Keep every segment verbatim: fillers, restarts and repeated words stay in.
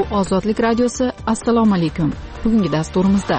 Ozodlik radiosi. Assalomu alaykum. Bugungi dasturimizda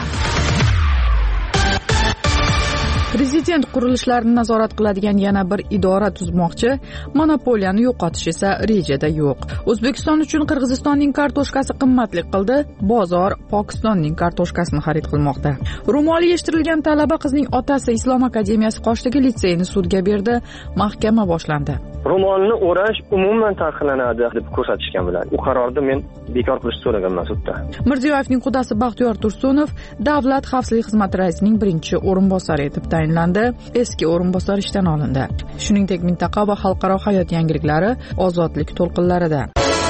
Prezident qurilishlarini nazorat qiladigan yana bir idora tuzmoqchi, monopoliyani yo'qotish esa rejada yo'q. O'zbekiston uchun Qirg'izistonning kartoshkasi qimmatlik qildi, bozor Pokistonning kartoshkasini xarid qilmoqda. Ro'moli yeshtirilgan talaba qizning otasi Islom akademiyasi Qoshdagi litseyni sudga berdi, mahkama boshlandi. Ro'molni o'rash umuman taqiqlanadi deb ko'rsatishgan bilan u qarorni men bekor qilishni so'raganman sudda. Mirziyoyevning qudasi Baxtiyor Tursunov Davlat xavfsizlik xizmati raisining birinchi o'rinbosari etib tayinlandi. Eski o'rinbosar ishdan olindi. Shuningdek, mintaqa va xalqaro hayot yangiliklari ozodlik to'lqinlarida.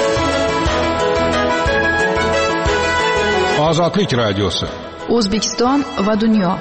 Ozodlik radiosi. O'zbekiston va dunyo.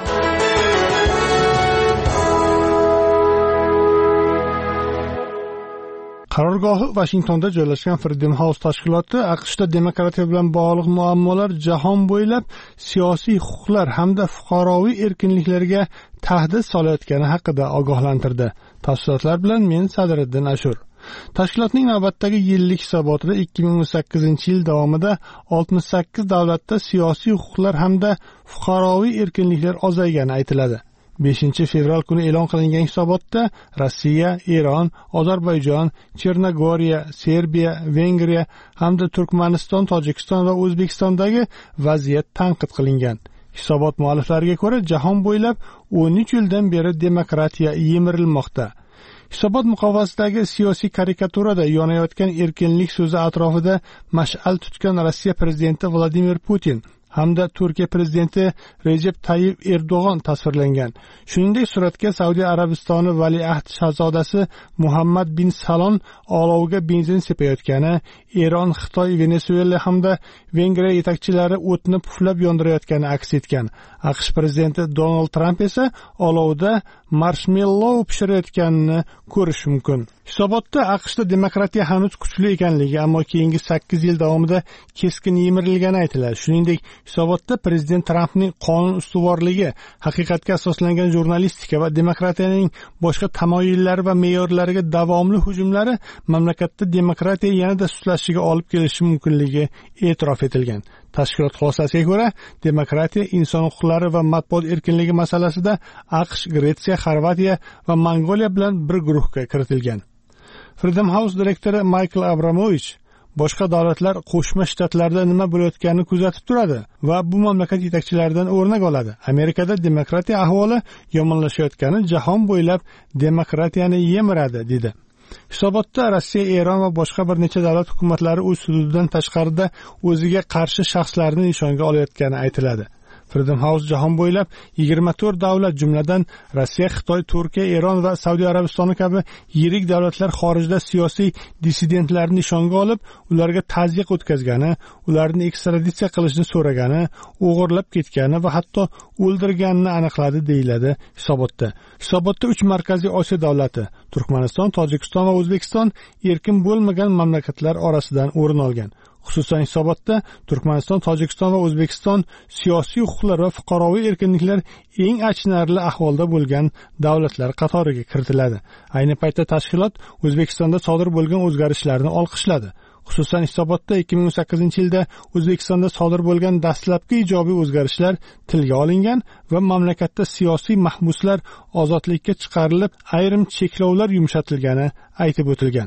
Qarorgohi Washingtonda joylashgan Freedom House tashkiloti AQShda demokratiya bilan bog'liq muammolar jahon bo'ylab siyosiy huquqlar hamda fuqaroviy erkinliklarga tahdid solayotgani haqida ogohlantirdi. Tafsilotlar bilan men Sadriddin Ashur. Tashkilotning navbatdagi yillik hisobotida ikki ming o'n sakkizinchi yil davomida oltmish sakkiz davlatda siyosiy huquqlar hamda fuqaroviy erkinliklar ozaygani aytiladi. beshinchi fevral kuni e'lon qilingan hisobotda Rossiya, Eron, Ozarbayjon, Chernogoriya, Serbiya, Vengriya hamda Turkmaniston, Tojikiston va O'zbekistondagi vaziyat tanqid qilingan. Hisobot mualliflariga ko'ra, jahon bo'ylab o'n uch yildan beri demokratiya yemirilmoqda. Hisobot muqovasidagi siyosiy karikaturada yonayotgan erkinlik so'zi atrofida mash'al tutgan Rossiya prezidenti Vladimir Putin hamda Turkiya prezidenti Recep Tayyip Erdo'g'on tasvirlangan. Shuningdek, suratga Saudiya Arabistoni valiahd shahzodasi Muhammad bin Salon olovga benzin sepayotgani, Eron, Xitoy, Venesuela hamda Vengriya yetakchilari o'tni puflab yondirayotgani aks etgan. AQSh prezidenti Donald Tramp esa olovda marshmellow pishirayotganini ko'rish mumkin. Hisobotda AQShda demokratiya hanuz kuchli ekanligi, ammo keyingi sakkiz yil davomida keskin yemirilgani aytiladi. Shuningdek, hisobotda prezident Trampning qonun ustuvorligi, haqiqatga asoslangan jurnalistika va demokratiyaning boshqa tamoyillari va me'yorlariga davomli hujumlari mamlakatda demokratiya yanada sustlashishiga olib kelishi mumkinligi e'tirof etilgan. Tashkilot xulosasiga ko'ra, demokratiya, inson huquqlari va matbuot erkinligi masalasida AQSh, Gretsiya, Xorvatiya va Mongoliya bilan bir guruhga kiritilgan. Freedom House direktori Michael Abramovich boshqa davlatlar Qo'shma Shtatlarda nima bo'layotganini kuzatib turadi va bu mamlakat yetakchilaridan o'rnak oladi. Amerikada demokratiya ahvoli yomonlashayotgani jahon bo'ylab demokratiyani yemiradi, dedi. Hisobotda Rossiya, Eron va boshqa bir necha davlat hukumatlari o'z hududidan tashqarida o'ziga qarshi shaxslarni nishonga olayotgani aytiladi. Freedom House jahon bo'ylab yigirma to'rt davlat, jumladan Rossiya, Xitoy, Turkiya, Eron va Saudiya Arabistoni kabi yirik davlatlar xorijda siyosiy dissidentlarni nishonga olib, ularga tazyiq o'tkazgani, ularni ekstraditsiya qilishni so'ragani, o'g'irlab ketgani va hatto o'ldirganini aniqladi, deyiladi hisobotda. Hisobotda uch markaziy Osiyo davlati, Turkmaniston, Tojikiston va O'zbekiston erkin bo'lmagan mamlakatlar orasidan o'rin olgan. Xususan, hisobotda Turkmaniston, Tojikiston va O'zbekiston siyosiy huquqlar va fuqaroviy erkinliklar eng achinarli ahvolda bo'lgan davlatlar qatoriga kiritiladi. Ayni paytda tashkilot O'zbekistonda sodir bo'lgan o'zgarishlarni olqishladi. Xususan, hisobotda ikki ming o'n sakkizinchi yilda O'zbekistonda sodir bo'lgan dastlabki ijobiy o'zgarishlar tilga olingan va mamlakatda siyosiy mahbuslar ozodlikka chiqarilib, ayrim cheklovlar yumshatilgani aytib o'tilgan.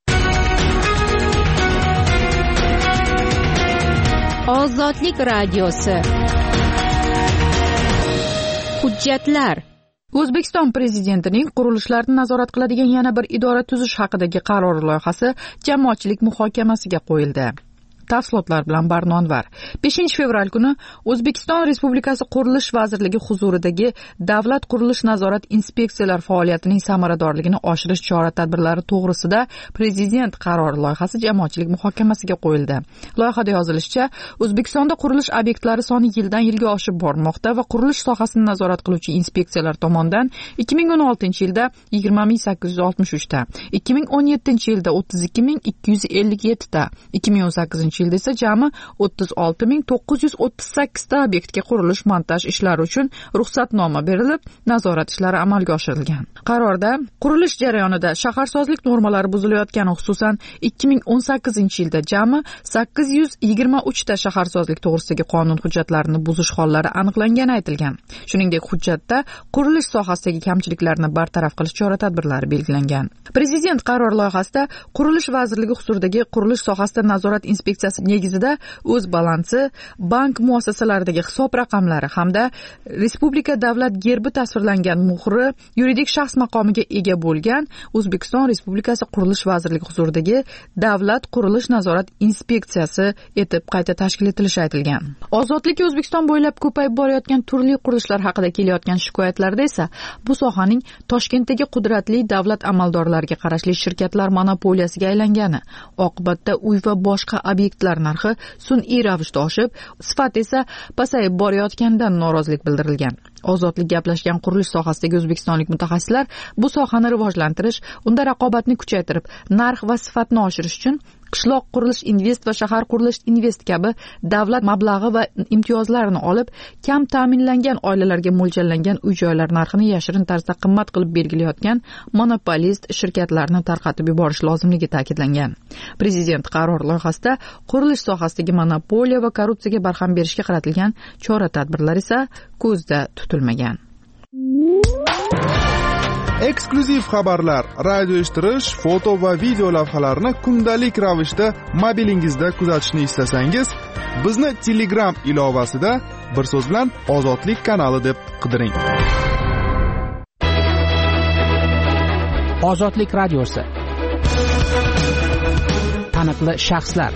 Ozodlik radiosi. Hujjatlar. O'zbekiston prezidentining qurilishlarni nazorat qiladigan yana bir idora tuzish haqidagi qaror loyihasi jamoatchilik muhokamasiga qo'yildi. Tafsilotlar bilan Barnonvar. beshinchi fevral kuni O'zbekiston Respublikasi Qurilish vazirligi huzuridagi Davlat qurilish nazorat inspeksiyalar faoliyatining samaradorligini oshirish chora-tadbirlari to'g'risida prezident qarori loyihasi jamoatchilik muhokamasiga qo'yildi. Loyihada yozilishicha, O'zbekistonda qurilish obyektlari soni yildan yilga oshib bormoqda va qurilish sohasini nazorat qiluvchi inspeksiyalar tomonidan ikki ming o'n oltinchi yilda yigirma ming sakkiz yuz oltmish uch ta, ikki ming o'n yettinchi yilda o'ttiz ikki ming ikki yuz ellik yetti ta, ikki ming o'n sakkizinchi yigirmanto'qqizinchi yilda esa jami o'ttiz olti ming to'qqiz yuz o'ttiz sakkizta obyektga qurilish montaj ishlari uchun ruxsatnoma berilib, nazorat ishlari amalga oshirilgan. Qarorda qurilish jarayonida shaharsozlik normalari buzilayotgani, xususan ikki ming o'n sakkizinchi yilda jami sakkiz yuz yigirma uch ta shaharsozlik to'g'risidagi qonun hujjatlarini buzish hollari aniqlangani aytilgan. Shuningdek, hujjatda qurilish sohasidagi kamchiliklarni bartaraf qilish chora-tadbirlari belgilangan. Prezident qaror loyihasida Qurilish vazirligi huzuridagi qurilish sohasida nazorat inspeksiyasi negizida o'z balansi, bank muassasalaridagi hisob raqamlari hamda respublika davlat gerbi tasvirlangan muhri yuridik shaxs maqomiga ega bo'lgan O'zbekiston Respublikasi Qurilish vazirligi huzuridagi davlat qurilish nazorat inspeksiyasi etib qayta tashkil etilishi aytilgan. Ozodlik O'zbekiston bo'ylab ko'payib borayotgan turli qurilishlar haqida kelayotgan shikoyatlarda esa bu sohaning Toshkentdagi qudratli davlat amaldorlariga qarashli shirkatlar monopoliyasiga aylangani, oqibatda uy va boshqa obyektlar narxi sun'iy ravishda oshib, sifat esa pasayib borayotganidan norozilik bildirilgan. Ozodlik gaplashgan qurilish sohasidagi o'zbekistonlik mutaxassislar bu sohani rivojlantirish, unda raqobatni kuchaytirib, narx va sifatni oshirish uchun qishloq qurilish invest va shahar qurilish invest kabi davlat mablag'i va imtiyozlarini olib, kam ta'minlangan oilalarga mo'ljallangan uy-joylar narxini yashirin tarzda qimmat qilib belgilayotgan monopolist shirkatlarni tarqatib yuborish lozimligi ta'kidlangan. Prezident qaror loyihasida qurilish sohasidagi monopoliya va korrupsiyaga barham berishga qaratilgan chora-tadbirlar esa ko'zda tutilmagan. Eksklyuziv xabarlar, radio eshittirish, foto va video lavhalarni kundalik ravishda mobilingizda kuzatishni istasangiz, bizni Telegram ilovasida bir so'z bilan Ozodlik kanali deb qidiring. Ozodlik radiosi. Taniqli shaxslar.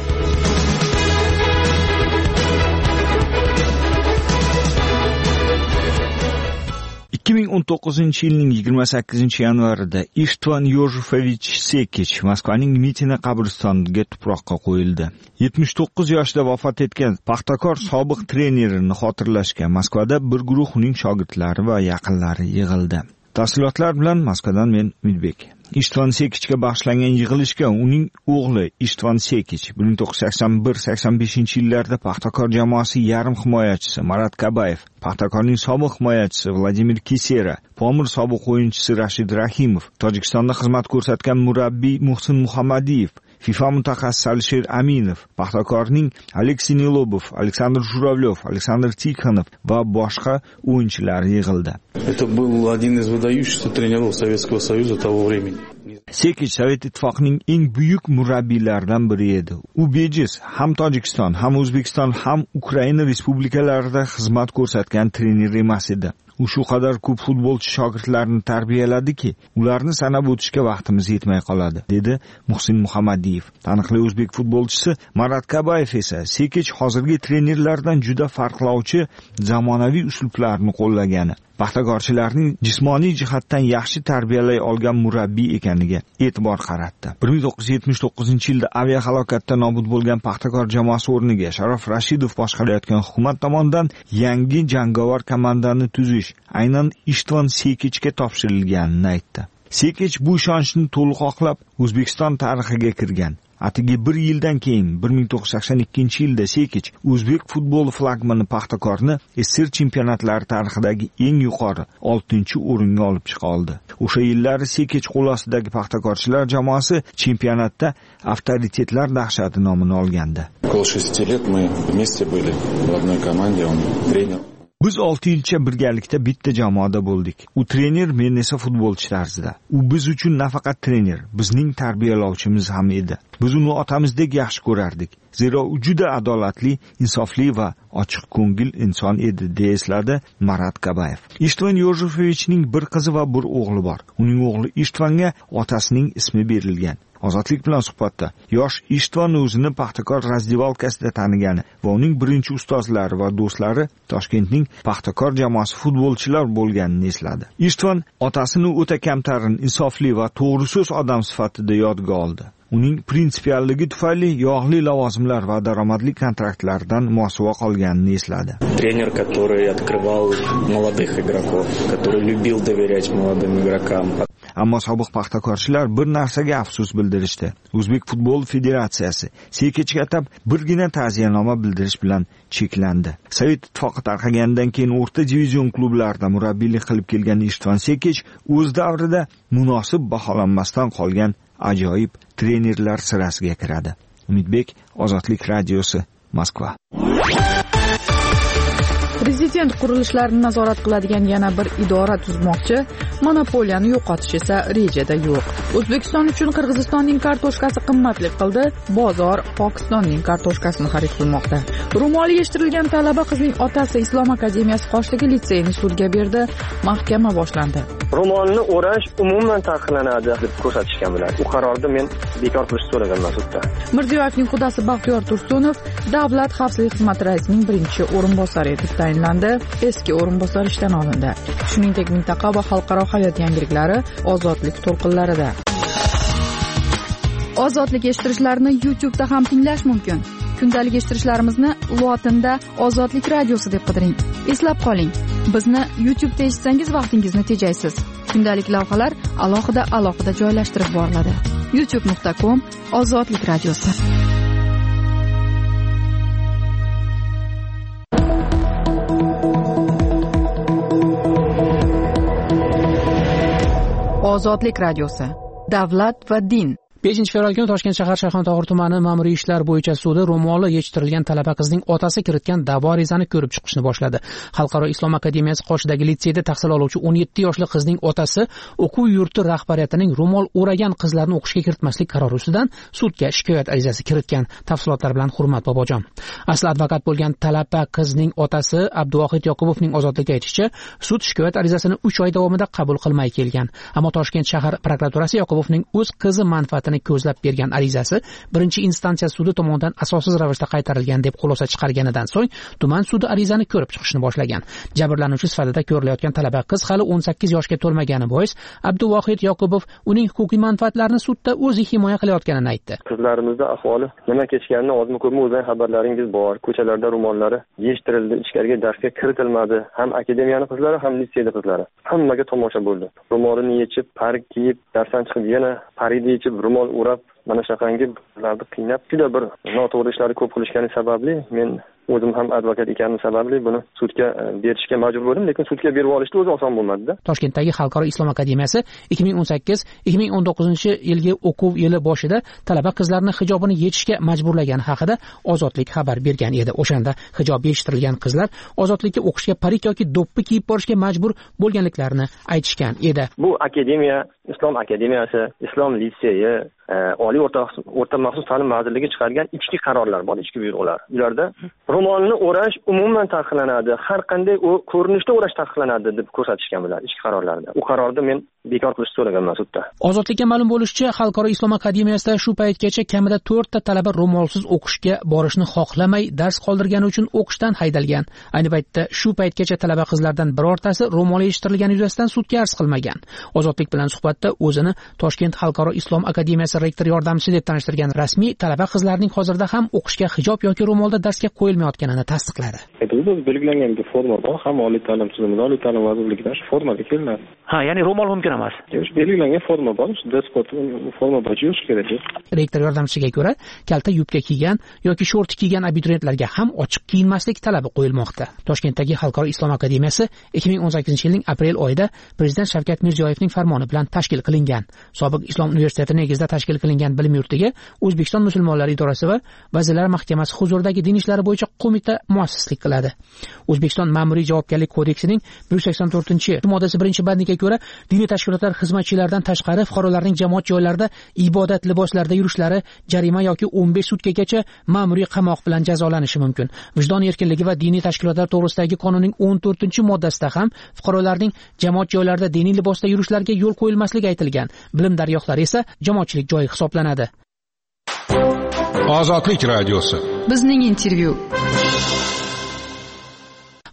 ikki ming o'n to'qqizinchi yilning yigirma sakkizinchi yanvarida Ishtvan Yojefovich Sekich Moskvaning Mitina qabristoniga tuproqqa qo'yildi. yetmish to'qqiz yoshida vafot etgan Paxtakor sobiq trenerini xotirlashga Moskvada bir guruh uning shogirdlari va yaqinlari yig'ildi. Tafsilotlar bilan Moskvadan men Umidbek. Ishtvan Sekichga bag'ishlangan yig'ilishga uning o'g'li Ishtvan Sekich bir ming to'qqiz yuz sakson bir sakson beshinchi yillarda Paxtakor jamoasi yarim himoyachisi Marat Kabayev, Paxtakorning sobiq himoyachisi Vladimir Kisera, Pomir sobiq o'yinchisi Rashid Rahimov, Tojikistonda xizmat ko'rsatgan murabbiy Muhsin Muhammadiyev, FIFA mutaxassisi Alisher Aminov, Paxtakorning Aleksey Nilobov, Aleksandr Jуравлев, Aleksandr Tikhonov va boshqa o'yinchilar yig'ildi. Это был один из выдающихся тренеров Советского Союза того времени. Sekich Sovet Ittifoqining eng buyuk murabbiylaridan biri edi. U bejiz ham Tojikiston, ham O'zbekiston, ham Ukraina respublikalarida xizmat ko'rsatgan trener emas edi. U shu qadar ko'p futbolchi shogirdlarini tarbiyaladiki, ularni sanab o'tishga vaqtimiz yetmay qoladi, dedi Muhsin Muhammadiyev. Taniqli o'zbek futbolchisi Marat Kabayev esa Sekich hozirgi trenerlardan juda farqlovchi zamonaviy uslublarni qo'llagani, paxtakorchilarning jismoniy jihatdan yaxshi tarbiyalay olgan murabbiy ekaniga e'tibor qaratdi. bir ming to'qqiz yuz yetmish to'qqizinchi yilda aviahalokatda nobud bo'lgan Paxtakor jamoasi o'rniga Sharof Rashidov boshqarayotgan hukumat tomonidan yangi jangovar komandani tuzish aynan Ishtvan Sekichga topshirilganini aytdi. Sekich bu ishonchni to'liq oqlab O'zbekiston tarixiga kirgan. Atigi bir yildan keyin bir ming to'qqiz yuz sakson ikkinchi yilda Sekich o'zbek futboli flagmani Paxtakorni S S R chempionatlari tarixidagi eng yuqori oltinchi o'ringa olib chiqa oldi. O'sha yillari Sekich qo'l ostidagi paxtakorchilar jamoasi chempionatda avtoritetlar dahshati nomini olgandi. Около шести лет мы вместе были в одной команде, он тренер. Biz olti yilcha birgalikda bitta jamoada bo'ldik. U trener, men esa futbolchi tarzida. U biz uchun nafaqat trener, bizning tarbiyalovchimiz ham edi. Biz uni otamizdek yaxshi ko'rardik. Zero u juda adolatli, insofli va ochiq ko'ngil inson edi, deya esladi Marat Kabayev. Ishtvan Yojefovichning bir qizi va bir o'g'li bor. Uning o'g'li Ishtvanga otasining ismi berilgan. Ozodlik bilan suhbatda yosh Ishtvan o'zini Paxtakor razdivalkasida tanigani va uning birinchi ustozlari va do'stlari Toshkentning Paxtakor jamoasi futbolchilar bo'lganini esladi. Ishtvan otasini o'ta kamtarin, insofli va to'g'ri so'z odam sifatida yodga oldi. Uning prinsipialligi tufayli yog'li lavozimlar va daromadli kontraktlardan mosuvo qolganini esladi. Тренер, который открывал молодых игроков, который любил доверять молодым игрокам. Ammo sobiq paxtakorchilar bir narsaga afsus bildirishdi. O'zbek futbol federatsiyasi Sekechga atab birgina ta'ziyanoma bildirish bilan cheklandi. Sovet ittifoqi tarqaganidan keyin o'rta divizion klublarida murabbiylik qilib kelgan Ishtvan Sekech o'z davrida munosib baholanmasdan qolgan ajoyib trenerlar sirasiga kiradi. Umidbek, Ozodlik radiosi, Moskva. Prezident qurilishlarini nazorat qiladigan yana bir idora tuzmoqchi, monopoliyani yo'qotish esa rejada yo'q. O'zbekiston uchun Qirg'izistonning kartoshkasi qimmatlik qildi, bozor Pokistonning kartoshkasini xarid qilmoqda. Ro'moli yeshtirilgan talaba qizning otasi Islom akademiyasi Qoshdagi litseyni sudga berdi, mahkama boshlandi. Ro'molni o'rash umuman taqiqlanadi deb ko'rsatishgan bilan u qarorni men bekor qilishni so'raganman sudda. Mirziyoyevning qudasi Baxtiyor Tursunov Davlat xavfsizlik xizmati raisining birinchi o'rinbosari etib tayinlandi. Eski o'rinbosar ishdan olindi. Shuningdek, mintaqa va xalqaro hayot yangiliklari Ozodlik to'lqinlarida. Ozodlik eshittirishlarini YouTube'da ham tinglash mumkin. Kundalik eshittirishlarimizni lotinda Ozodlik radiosi deb qidiring. Eslab qoling, bizni YouTube'da eshitsangiz vaqtingizni tejaysiz. Kundalik lavhalar alohida alohida joylashtirib boriladi. youtube nuqta com Ozodlik radiosi. Ozodlik radiosi. Davlat va din. beshinchi fevral kuni Toshkent shahar Shayxontohur tumani ma'muriy ishlar bo'yicha sudi ro'moli yechtirilgan talaba qizning otasi kiritgan da'vo arizani ko'rib chiqishni boshladi. Xalqaro islom akademiyasi Qoshdagi litseyda tahsil oluvchi o'n yetti yoshli qizning otasi o'quv yurti rahbariyatining ro'mol o'ragan qizlarni o'qishga kiritmaslik qarori ustidan sudga shikoyat arizasi kiritgan. Tafsilotlar bilan Hurmat Bobojon. Asli advokat bo'lgan talaba qizning otasi Abduvohid Yoqubovning Ozodlikka aytishicha, sud shikoyat arizasini uch oy davomida qabul qilmay kelgan. Ammo Toshkent shahar prokuraturasi Yoqubovning o'z qizi manfaatini ko'zlab bergan arizasi birinchi instansiya sudi tomonidan asossiz ravishda qaytarilgan deb xulosa chiqarganidan so'ng tuman sudi arizani ko'rib chiqishni boshlagan. Jabrlanuvchi sifatida ko'rilayotgan talaba qiz hali o'n sakkiz yoshga to'lmagani bois Abduvohid Yoqubov uning huquqiy manfaatlarini sudda o'zi himoya qilayotganini aytdi. Qizlarimizda ahvoli nima kechganini ozmi ko'pmi o'zing xabarlaringiz bor. Ko'chalarda ro'mollari yeshtirildi, ichkariga darsga kiritilmadi. Ham akademiyani qizlari, ham litseyda qizlari. Hammaga tomosha bo'ldi. Ro'molini yechib, parik kiyib, darsdan chiqib yana parikni yechib, ro'mol o'rab mana shaqangi ularni qiynab juda bir noto'g'ri ishlarni ko'p qilishgani sababli men o'zim ham advokat ekanim sababli buni sudga berishga majbur bo'ldim, lekin sudga berib olishni o'zi oson bo'lmadi-da. Toshkentdagi Xalqaro islom akademiyasi ikki ming o'n sakkiz ikki ming o'n to'qqizinchi yilgi o'quv yili boshida talaba qizlarni hijobini yechishga majburlagani haqida Ozodlik xabar bergan edi. O'shanda hijob yechtirilgan qizlar Ozodlikka o'qishga parik yoki do'ppi kiyib borishga majbur bo'lganliklarini aytishgan edi. Bu akademiya, Islom akademiyasi, Islom litseyi, Oliy o'rta o'rta maxsus ta'lim vazirligi chiqargan ichki qarorlar bor, ichki buyruqlar. Ularda ro'molni o'rash umuman taqiqlanadi, har qanday ko'rinishda o'rash taqiqlanadi deb ko'rsatishgan bilan ichki qarorlarda. U qarorni men bekor qilishni so'raganman sudda. Ozodlikka ma'lum bo'lishicha, Xalqaro islom akademiyasida shu paytgacha kamida to'rtta talaba ro'molsiz o'qishga borishni xohlamay, dars qoldirgani uchun o'qishdan haydalgan. Ayni paytda shu paytgacha talaba qizlardan birortasi ro'mol yeshtirilgani yuzasidan sudga arz qilmagan. Ozodlik bilan suhbatda o'zini Toshkent Xalqaro islom akademiyasi rektor yordamchisi deb tanishtirgan rasmiy talaba qizlarning hozirda ham o'qishga hijob yoki ro'molda darsga qo'yilmayotganini tasdiqladi. Bizda belgilangan bir forma bor, ham oliy ta'lim tizimida, oliy ta'lim vazirligidan shu formada kelinadi. Ha, ya'ni ro'mol mumkin emas. Yo'q, belgilangan forma bor, shu despot forma bo'yicha yurish kerak. Rektor yordamchisiga ko'ra, kalta yubka kiygan yoki shorti kiygan abituriyentlarga ham ochiq kiyinmaslik talabi qo'yilmoqda. Toshkentdagi Xalqaro islom akademiyasi ikki ming o'n sakkizinchi yilning aprel oyida Prezident Shavkat Mirziyoyevning farmoni bilan tashkil qilingan. Sobiq Islom universiteti negizida tashkil qilingan bilim yurtiga O'zbekiston musulmonlari idorasi va Vazirlar Mahkamasi huzuridagi din ishlari bo'yicha qo'mita muassislik qiladi. O'zbekiston ma'muriy javobgarlik kodeksining bir yuz sakson to'rtinchi moddasi birinchi bandiga ko'ra, diniy tashkilotlar xizmatchilaridan tashqari fuqarolarning jamoat joylarida ibodat liboslarida yurishlari jarima yoki o'n besh sutkagacha ma'muriy qamoq bilan jazolanishi mumkin. Vijdon erkinligi va diniy tashkilotlar to'g'risidagi qonunning o'n to'rtinchi moddasida ham fuqarolarning jamoat joylarida diniy libosda yurishlariga yo'l qo'yilmasligi aytilgan. Bilim dargohlari esa jamoatchilik joyi hisoblanadi. Ozodlik radiosi. Bizning intervyu.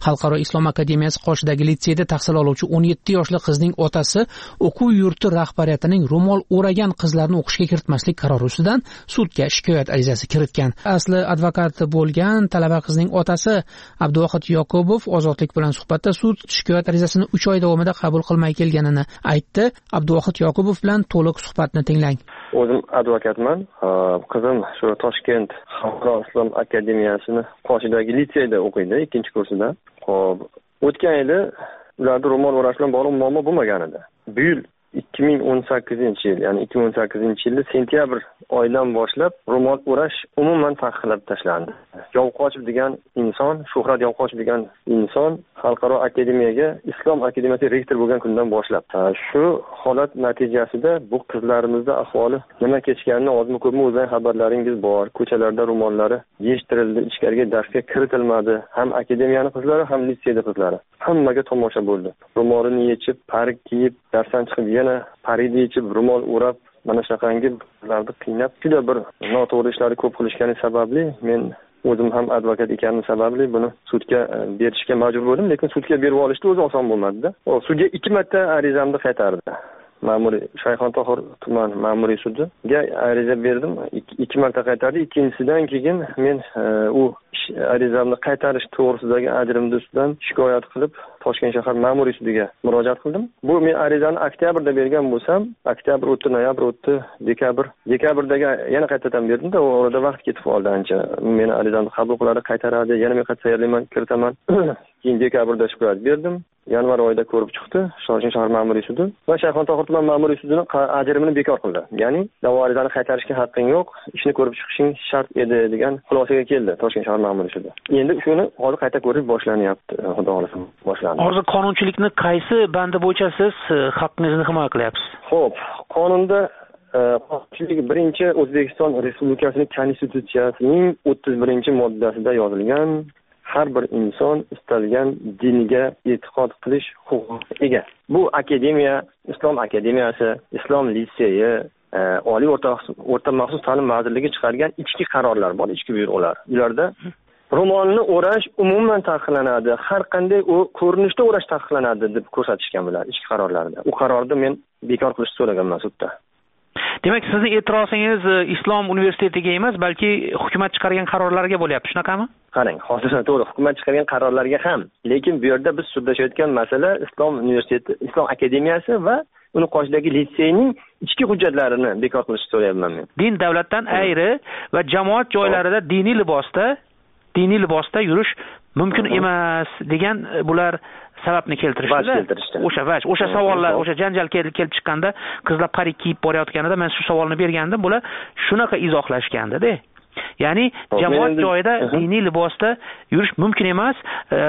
Xalqaro islom akademiyasi qoshidagi litseyda tahsil oluvchi o'n yetti yoshli qizning otasi o'quv yurti rahbariyatining ro'mol o'ragan qizlarni o'qishga kiritmaslik qarori ustidan sudga shikoyat arizasi kiritgan. Asli advokat bo'lgan talaba qizning otasi Abduvohid Yoqubov Ozodlik bilan suhbatda sud shikoyat arizasini uch oy davomida qabul qilmay kelganini aytdi. Abduvohid Yoqubov bilan to'liq suhbatni tinglang. O'zim advokatman. Qizim shu Toshkent Xalqaro islom akademiyasini qoshidagi litseyda o'qiydi, ikkinchi kursida. Xo'p, o'tgan yili ularda ro'mol o'rash bilan bog'liq muammo bo'lmagan edi. Bu yil ikki ming o'n sakkizinchi yil, ya'ni ikki ming o'n sakkizinchi yilda sentyabr oyidan boshlab ro'mol o'rash umuman taqiqlab tashlandi. Yovqochib degan inson, Shuhrat Yovqochib degan inson Xalqaro akademiyaga Islom akademiyasi rektor bo'lgan kundan boshlab. Shu holat natijasida bu qizlarimizda ahvoli nima kechganini ozmi ko'pmi o'zingizning xabarlaringiz bor. Ko'chalarda ro'mollari yechtirildi, ichkariga darsga kiritilmadi. Ham akademiyani qizlari, ham litseyda qizlari. Hammaga tomosha bo'ldi. Ro'molini yechib, parik kiyib, darsdan chiqib yana parida yechib, ro'mol o'rab, mana shunaqangi qizlarni qiynab, juda bir noto'g'ri ishlarni ko'p qilishgani sababli men o'zim ham advokat ekanim sababli buni sudga berishga majbur bo'ldim, lekin sudga berib olishni o'zi oson bo'lmadi-da. Sudga ikki marta arizamni qaytardi. Ma'muriy Shayxontohur tuman ma'muriy sudiga ariza berdim. Ikki marta qaytardi. Ikkinchisidan keyin men u arizamni qaytarish to'g'risidagi ajrimni ustidan shikoyat qilib Toshkent shahar ma'muriy sudiga murojaat qildim. Bu men arizani oktyabrda bergan bo'lsam, oktyabr o'tdi, noyabr o'tdi, dekabr, dekabrdagi yana qaytadan berdim-da, u orada vaqt ketib qoldi ancha. Men arizamni qabul qiladi, qaytaradi, yana men qayta tayyorlayman, kiritaman. Keyin dekabrda shikoyat berdim. Yanvar oyida ko'rib chiqdi Toshkent shahar ma'muriy sudi va Shayxontohur tuman ma'muriy sudini ajrimini bekor qildi. Ya'ni da'voarizani qaytarishga haqqing yo'q, ishni ko'rib chiqishing shart edi degan xulosaga keldi Toshkent shahar ma'muriy sudi. Endi shuni hozir qayta ko'rish boshlanyapti, xudo xolasa boshlandi. Hozir qonunchilikni qaysi bandi bo'yicha siz haqqingizni himoya qilyapsiz? Xo'p, qonunda qonunchilik birinchi O'zbekiston Respublikasining Konstitutsiyasining o'ttiz birinchi moddasida yozilgan har bir inson istalgan diniga e'tiqod qilish huquqiga ega. Bu akademiya, Islom akademiyasi, Islom litseyi, oliy o'rta o'rta maxsus ta'lim vazirligi chiqargan ichki qarorlar bor, ichki buyruqlar. Ularda ro'molni o'rash umuman taqiqlanadi, har qanday u ko'rinishda o'rash taqiqlanadi deb ko'rsatishgan bular ichki qarorlarda. U qarorni men bekor qilishni so'raganman sudda. Demak, sizning e'tirozingiz Islom universitetiga emas, balki hukumat chiqargan qarorlarga bo'lyapti, shunaqami? Qarang, hozir to'g'ri, hukumat chiqargan qarorlarga ham, lekin bu yerda biz sudlashayotgan masala Islom universiteti, Islom akademiyasi va uni qoshidagi litseyning ichki hujjatlarini bekor qilishni so'rayapman men. Din davlatdan ayri va jamoat joylarida diniy libosda, diniy libosda yurish mumkin emas degan bular sababni keltirishdi. O'sha vaj, o'sha savollar, o'sha janjal kelib chiqqanda qizlar parik kiyib borayotganida men shu savolni bergandim, bular shunaqa izohlashgandi-da. Ya'ni jamoat joyida diniy libosda yurish mumkin emas,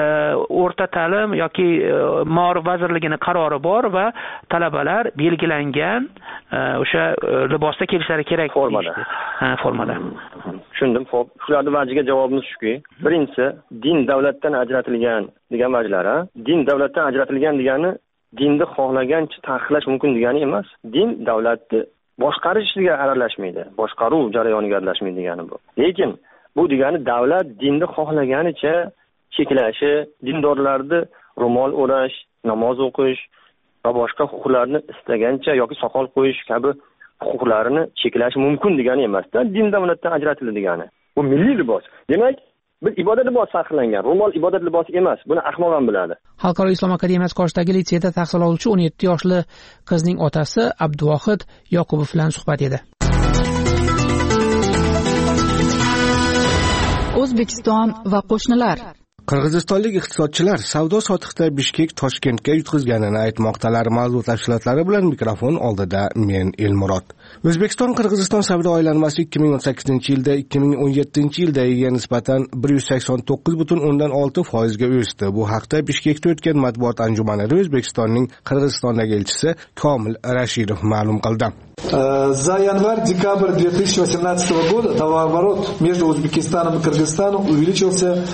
o'rta ta'lim yoki Ma'rif vazirligining qarori bor va talabalar belgilangan o'sha libosda kelishlari kerak formada. Ha, formada. Tushundim. Xo'p, shularning vajiga javobimiz shuki, birinchisi din davlatdan ajratilgan degan vajlar, ha? Din davlatdan ajratilgan degani dinni xohlagancha taqiqlash mumkin degani emas. Din davlatni boshqarishiga aralashmaydi, boshqaruv jarayoniga aralashmaydi degani bu. Lekin bu degani davlat dinni xohlaganicha cheklashi, dindorlarni ro'mol o'rash, namoz o'qish va boshqa huquqlarni istagancha yoki soqol qo'yish kabi huquqlarini cheklashi mumkin degani emas-da, din davlatdan ajratildi degani. Bu milliy libos. Demak, bir ibodat libosi taqiqlangan. Ro'mol ibodat libosi emas. Buni ahmoq ham biladi. Xalqaro islom akademiyasi qoshidagi litseyda tahsil oluvchi o'n yetti yoshli qizning otasi Abduvohid Yoqubov bilan suhbat edi. O'zbekiston va qo'shnilar. Qirg'izistonlik iqtisodchilar savdo-sotiqda Bishkek Toshkentga yutqizganini aytmoqdalar. Mavzu tafsilotlari bilan mikrofon oldida men Elmurod. O'zbekiston Qirg'iziston savdo aylanmasi ikki ming o'n sakkizinchi yilda ikki ming o'n yettinchi yildagiga nisbatan bir yuz sakson to'qqiz butun o'ndan olti foizga o'sdi. Bu haqda Bishkekda o'tgan matbuot anjumanida O'zbekistonning Qirg'izistondagi elchisi Komil Rashidov ma'lum qildi. За январь-декабрь две тысячи восемнадцатого года товарооборот между Узбекистаном и Кыргызстаном увеличился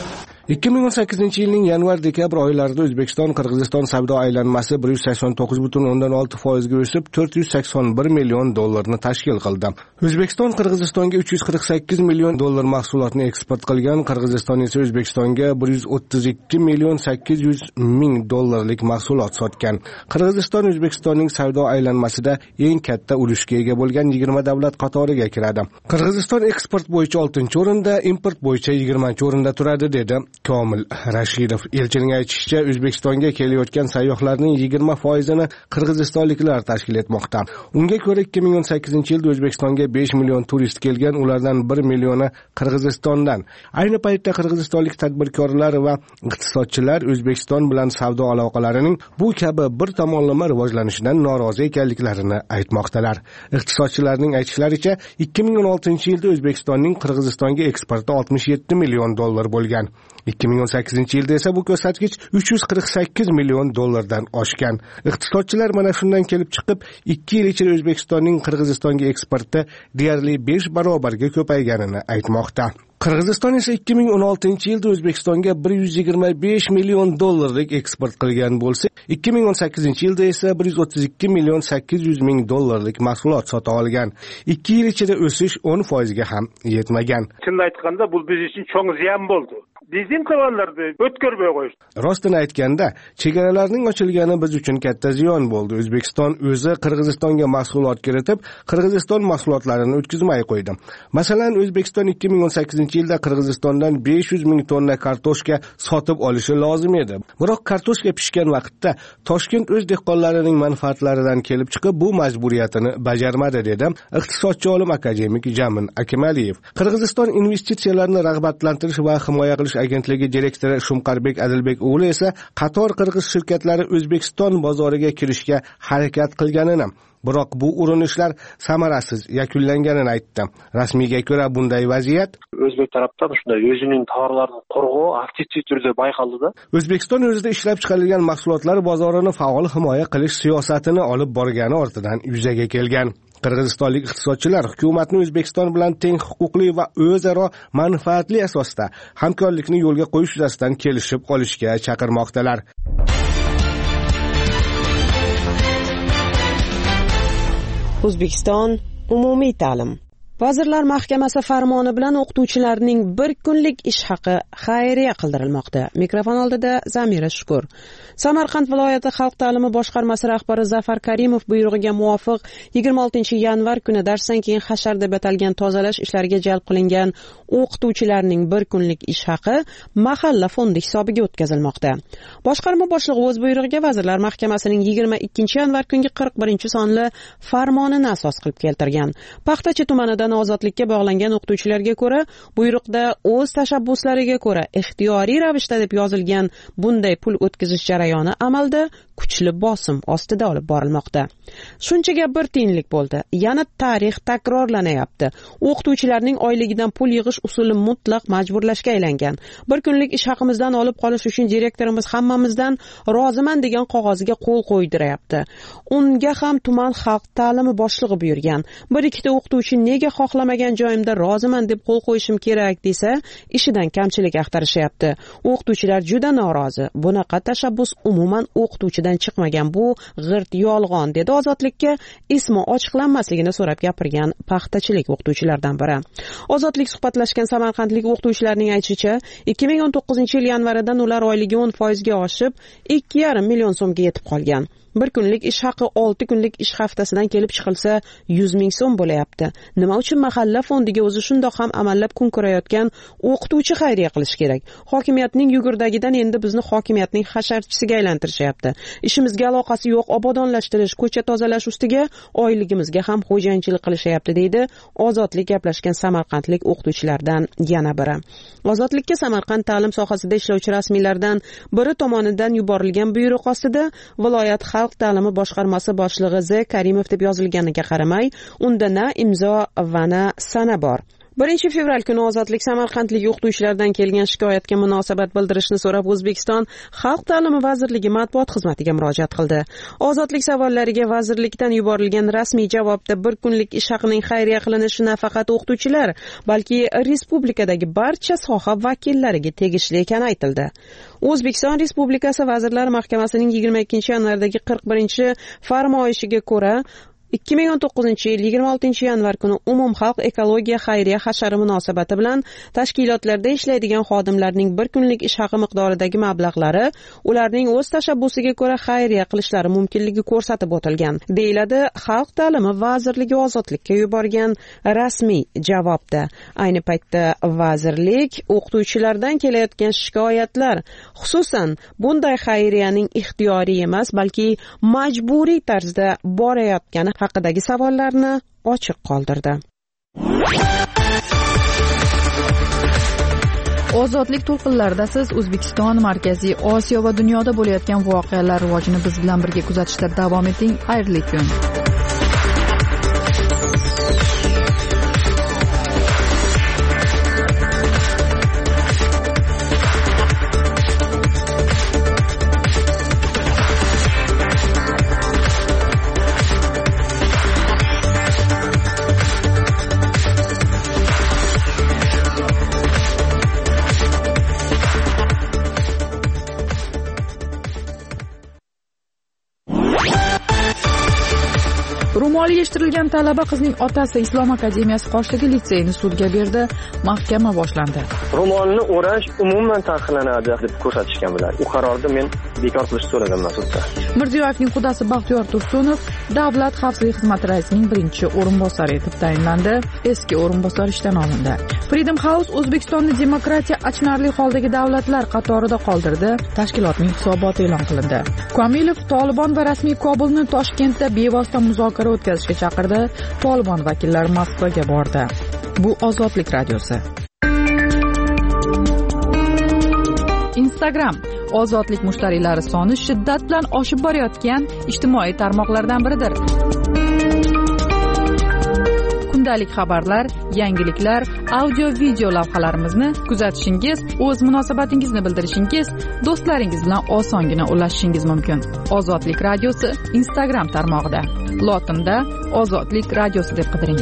ikki ming o'n sakkizinchi yilning yanvar dekabr oylarida O'zbekiston Qirg'iziston savdo aylanmasi bir yuz sakson to'qqiz butun o'ndan olti foizga o'sib to'rt yuz sakson bir million dollarni tashkil qildi. O'zbekiston Qirg'izistonga uch yuz qirq sakkiz million dollar mahsulotni eksport qilgan, Qirg'iziston esa O'zbekistonga bir yuz o'ttiz ikki million sakkiz yuz ming dollarlik mahsulot sotgan. Qirg'iziston O'zbekistonning savdo aylanmasida eng katta ulushga ega bo'lgan yigirma davlat qatoriga kiradi. Qirg'iziston eksport bo'yicha oltinchi o'rinda, import bo'yicha yigirmanchi o'rinda turadi, dedi Komil Rashidov. Elchining aytishicha, O'zbekistonga kelayotgan sayyohlarning yigirma foizini qirg'izistonliklar tashkil etmoqda. Unga ko'ra ikki ming o'n sakkizinchi yilda O'zbekistonga besh million turist kelgan, ulardan bir millioni Qirg'izistondan. Ayni paytda qirg'izistonlik tadbirkorlar va iqtisodchilar O'zbekiston bilan savdo aloqalarining bu kabi bir tomonlama rivojlanishidan norozi ekanliklarini aytmoqdalar. Iqtisodchilarning aytishlaricha, ikki ming o'n oltinchi yilda O'zbekistonning Qirg'izistonga eksporti oltmish yetti million dollar bo'lgan. ikki ming o'n sakkizinchi yilda esa bu ko'rsatkich uch yuz qirq sakkiz million dollardan oshgan. Iqtisodchilar mana shundan kelib chiqib, ikki yil ichida O'zbekistonning Qirg'izistonga eksporti deyarli besh barobarga ko'payganini aytmoqda. Qirg'iziston esa ikki ming o'n oltinchi yilda O'zbekistonga bir yuz yigirma besh million dollarlik eksport qilgan bo'lsa, ikki ming o'n sakkizinchi yilda esa bir yuz o'ttiz ikki million sakkiz yuz ming dollarlik mahsulot sota olgan. ikki yil ichida o'sish o'n foizga ham yetmagan. Chin aytganda, bu biz uchun cho'ng ziyon bo'ldi. Bizim tovarlarni o'tkazmay qo'yishdi. Rostini aytganda, chegaralarning ochilgani biz uchun katta ziyon bo'ldi. O'zbekiston o'zi Qirg'izistonga mahsulot kiritib, Qirg'iziston mahsulotlarini o'tkazmay qo'ydi. Masalan, O'zbekiston ikki ming o'n sakkizinchi yilda Qirg'izistondan besh yuz ming tonna kartoshka sotib olishi lozim edi. Biroq kartoshka pishgan vaqtda Toshkent o'z dehqonlarining manfaatlaridan kelib chiqib, bu majburiyatini bajarmadi, dedi iqtisodchi olim akademik Jamin Akimaliyev. Qirg'iziston investitsiyalarni rag'batlantirish va himoya qilish agentligi direktori Shumqarbek Adilbek o'g'li esa qator qirg'iz shirkatlari O'zbekiston bozoriga kirishga harakat qilganini, biroq bu urinishlar samarasiz yakunlanganini aytdi. Rasmiyga ko'ra bunday vaziyat o'zbek tarafdan shunday o'zining tovarlarini qo'rg'u aktiv turda bayqaldi-da. O'zbekiston o'zida ishlab chiqarilgan mahsulotlar bozorini faol himoya qilish siyosatini olib borgani ortidan yuzaga kelgan. Qirg'izistonlik iqtisodchilar hukumatni O'zbekiston bilan teng huquqli va o'zaro manfaatli asosda hamkorlikni yo'lga qo'yish yuzasidan kelishib olishga chaqirmoqdalar. O'zbekiston umumiy ta'lim. Vazirlar Mahkamasi farmoni bilan o'qituvchilarning bir kunlik ish haqi xayriya qildirilmoqda. Mikrofon oldida Zamira Shukur. Samarqand viloyati xalq ta'limi boshqarmasi rahbari Zafar Karimov buyrug'iga muvofiq yigirma oltinchi yanvar kuni darsdan keyin hashar deb atalgan tozalash ishlariga jalb qilingan o'qituvchilarning bir kunlik ish haqi mahalla fondi hisobiga o'tkazilmoqda. Boshqarma boshlig'i o'z buyrug'iga Vazirlar Mahkamasining yigirma ikkinchi yanvar kungi qirq birinchi sonli farmonini asos qilib keltirgan. Paxtachi tumanidan ozodlikka bog'langan o'qituvchilarga ko'ra, buyruqda o'z tashabbuslariga ko'ra ixtiyoriy ravishda deb yozilgan bunday pul o'tkazish jarayoni amalda kuchli bosim ostida olib borilmoqda. Shunchaga bir tiyinlik bo'ldi. Yana tarix takrorlanayapti. O'qituvchilarning oyligidan pul yig'ish usuli mutlaq majburlashga aylangan. Bir kunlik ish haqimizdan olib qolish uchun direktorimiz hammamizdan roziman degan qog'oziga qo'l qo'ydiryapti. Unga ham tuman xalq ta'limi boshlig'i buyurgan. Bir ikkita o'qituvchi nega xohlamagan joyimda roziman deb qo'l qo'yishim kerak desa, ishidan kamchilik axtarishyapti. O'qituvchilar juda norozi. Bunaqa tashabbus umuman o'qituvchidan chiqmagan, bu g'irt yolg'on, dedi Ozodlikka ismi ochiqlanmasligini so'rab gapirgan paxtachilik o'qituvchilardan biri. Ozodlik suhbatlashgan samarqandlik o'qituvchilarning aytishicha, ikki ming o'n to'qqizinchi yil yanvaridan ular oyligi o'n foizga oshib, ikki yarim million so'mga yetib qolgan. Bir kunlik ish haqi olti kunlik ish haftasidan kelib chiqilsa yuz ming so'm bo'layapti. Nima uchun mahalla fondiga o'zi shundoq ham amallab kun ko'rayotgan o'qituvchi xayriya qilish kerak? Hokimiyatning yugurdagidan endi bizni hokimiyatning hasharchisiga aylantirishyapti. Ishimizga aloqasi yo'q obodonlashtirish, ko'cha tozalash ustiga oyligimizga ham xo'jayinchilik qilishyapti, deydi Ozodlik gaplashgan samarqandlik o'qituvchilardan yana biri. Ozodlikka Samarqand ta'lim sohasida ishlovchi rasmiylardan biri tomonidan yuborilgan buyruq ostida viloyat xalq ta'limi boshqarmasi boshlig'i Z Karimov deb yozilganiga qaramay, unda na imzo va na sana bor. birinchi fevral kuni ozodlik samarqandlik o'qituvchilardan kelgan shikoyatga munosabat bildirishni so'rab O'zbekiston Xalq ta'limi vazirligi matbuot xizmatiga murojaat qildi. Ozodlik savollariga vazirlikdan yuborilgan rasmiy javobda bir kunlik ish haqining xayriya qilinishi nafaqat o'qituvchilar, balki respublikadagi barcha soha vakillariga tegishli ekani aytildi. O'zbekiston Respublikasi Vazirlar Mahkamasining yigirma ikkinchi yanvardagi qirq birinchi farmoyishiga ko'ra ikki ming o'n to'qqizinchi yil yigirma oltinchi yanvar kuni umumxalq ekologiya xayriya hashari munosabati bilan tashkilotlarda ishlaydigan xodimlarning bir kunlik ish haqi miqdoridagi mablag'lari ularning o'z tashabbusiga ko'ra xayriya qilishlari mumkinligi ko'rsatib o'tilgan, deyiladi Xalq ta'limi vazirligi ozodlikka yuborgan rasmiy javobda. Ayni paytda vazirlik o'qituvchilardan kelayotgan shikoyatlar, xususan bunday xayriyaning ixtiyoriy emas, balki majburiy tarzda borayotgani haqidagi savollarni ochiq qoldirdi. Ozodlik to'lqinlarida siz O'zbekiston, Markaziy Osiyo va dunyoda bo'layotgan voqealar rivojini biz bilan birga kuzatishda davom eting. Xayrli kun. Ro'moli yeshtirilgan talaba qizning otasi Islom akademiyasi Qoshdagi litseyni sudga berdi. Mahkama boshlandi. Ro'molni o'rash umuman taqiqlanadi deb ko'rsatishgan bular. U qarorni men bekor qilishni so'raganman sudda. Mirziyoyevning qudasi Baxtiyor Tursunov Davlat xavfsizlik xizmati raisining birinchi o'rinbosari etib tayinlandi. Eski o'rinbosar ishdan olindi. Freedom House O'zbekistonni demokratiya achinarli holdagi davlatlar qatorida qoldirdi. Tashkilotning hisoboti e'lon qilindi. Komilov Tolibon va rasmiy Kobulni Toshkentda bevosita muzokara o'tkazishga chaqirdi. Tolibon vakillari Moskvaga bordi. Bu Ozodlik radiosi. Instagram ozodlik mushtariylari soni shiddat bilan oshib borayotgan ijtimoiy tarmoqlardan biridir. Kundalik xabarlar, yangiliklar, audio video lavhalarimizni kuzatishingiz, o'z munosabatingizni bildirishingiz, do'stlaringiz bilan osongina ulashishingiz mumkin. Ozodlik radiosi Instagram tarmog'ida. Lotinda Ozodlik radiosi deb qidiring.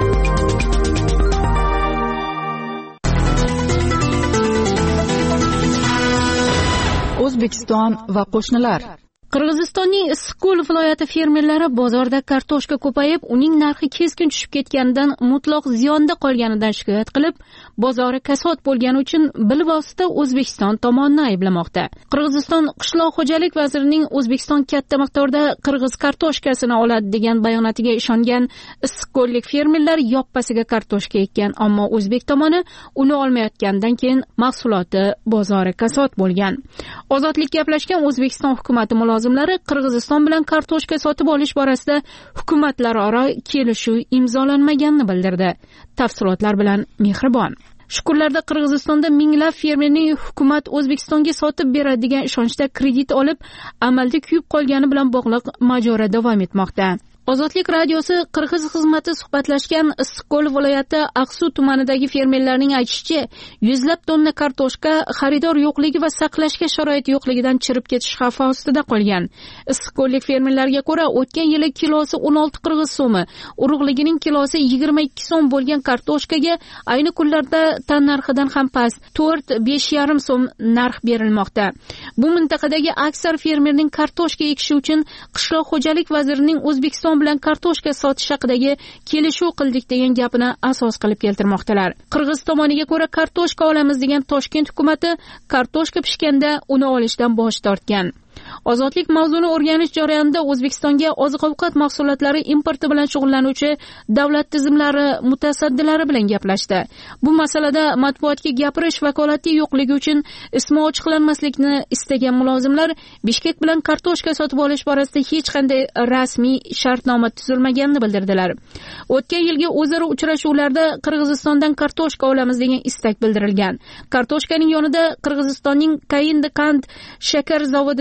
O'zbekiston va qo'shnilar. Qirg'izistonning Issiqko'l viloyati fermerlari bozorda kartoshka ko'payib, uning narxi keskin tushib ketganidan mutlaq ziyonda qolganidan shikoyat qilib, bozori kasod bo'lgani uchun bilvosita O'zbekiston tomonini ayblamoqda. Qirg'iziston qishloq xo'jalik vazirining O'zbekiston katta miqdorda qirg'iz kartoshkasini oladi degan bayonotiga ishongan issiqko'llik fermerlar yoppasiga kartoshka ekkan, ammo o'zbek tomoni uni olmayotgandan keyin mahsuloti bozori kasod bo'lgan. Ozodlik gaplashgan O'zbekiston hukumati mulozimlari Qirg'iziston bilan kartoshka sotib olish borasida hukumatlararo kelishuv imzolanmaganini bildirdi. Tafsilotlar bilan Mehribon. Shukurlarda Qirg'izistonda minglab fermerning hukumat O'zbekistonga sotib beradi degan ishonchda kredit olib, amalda kuyib qolgani bilan bog'liq mojaro davom etmoqda. Ozodlik radiosi Qirg'iz xizmati suhbatlashgan Issiqko'l viloyati Aqsu tumanidagi fermerlarning aytishicha, yuzlab tonna kartoshka xaridor yo'qligi va saqlashga sharoit yo'qligidan chirib ketish xavfi ostida qolgan. Issiqko'llik fermerlarga ko'ra, o'tgan yili kilosi o'n olti qirg'iz so'mi, urug'ligining kilosi yigirma ikki so'm bo'lgan kartoshkaga ayni kunlarda tan narxidan ham past to'rt besh yarim so'm narx berilmoqda. Bu mintaqadagi aksar fermerning kartoshka ekishi uchun qishloq xo'jalik vazirining O'zbekiston bilan kartoshka sotish haqidagi kelishuv qildik degan gapini asos qilib keltirmoqdalar. Qirg'iz tomoniga ko'ra, kartoshka olamiz degan Toshkent hukumati kartoshka pishganda uni olishdan bosh tortgan. Ozodlik mavzuni o'rganish jarayonida O'zbekistonga oziq-ovqat mahsulotlari importi bilan shug'ullanuvchi davlat tizimlari mutasaddilari bilan gaplashdi. Bu masalada matbuotga gapirish vakolati yo'qligi uchun ismi ochiqlanmaslikni istagan mulozimlar Bishkek bilan kartoshka sotib olish borasida hech qanday rasmiy shartnoma tuzilmaganini bildirdilar. O'tgan yilgi o'zaro uchrashuvlarda Qirg'izistondan kartoshka olamiz degan istak bildirilgan. Kartoshkaning yonida Qirg'izistonning Kayindi qand shakar zavodidan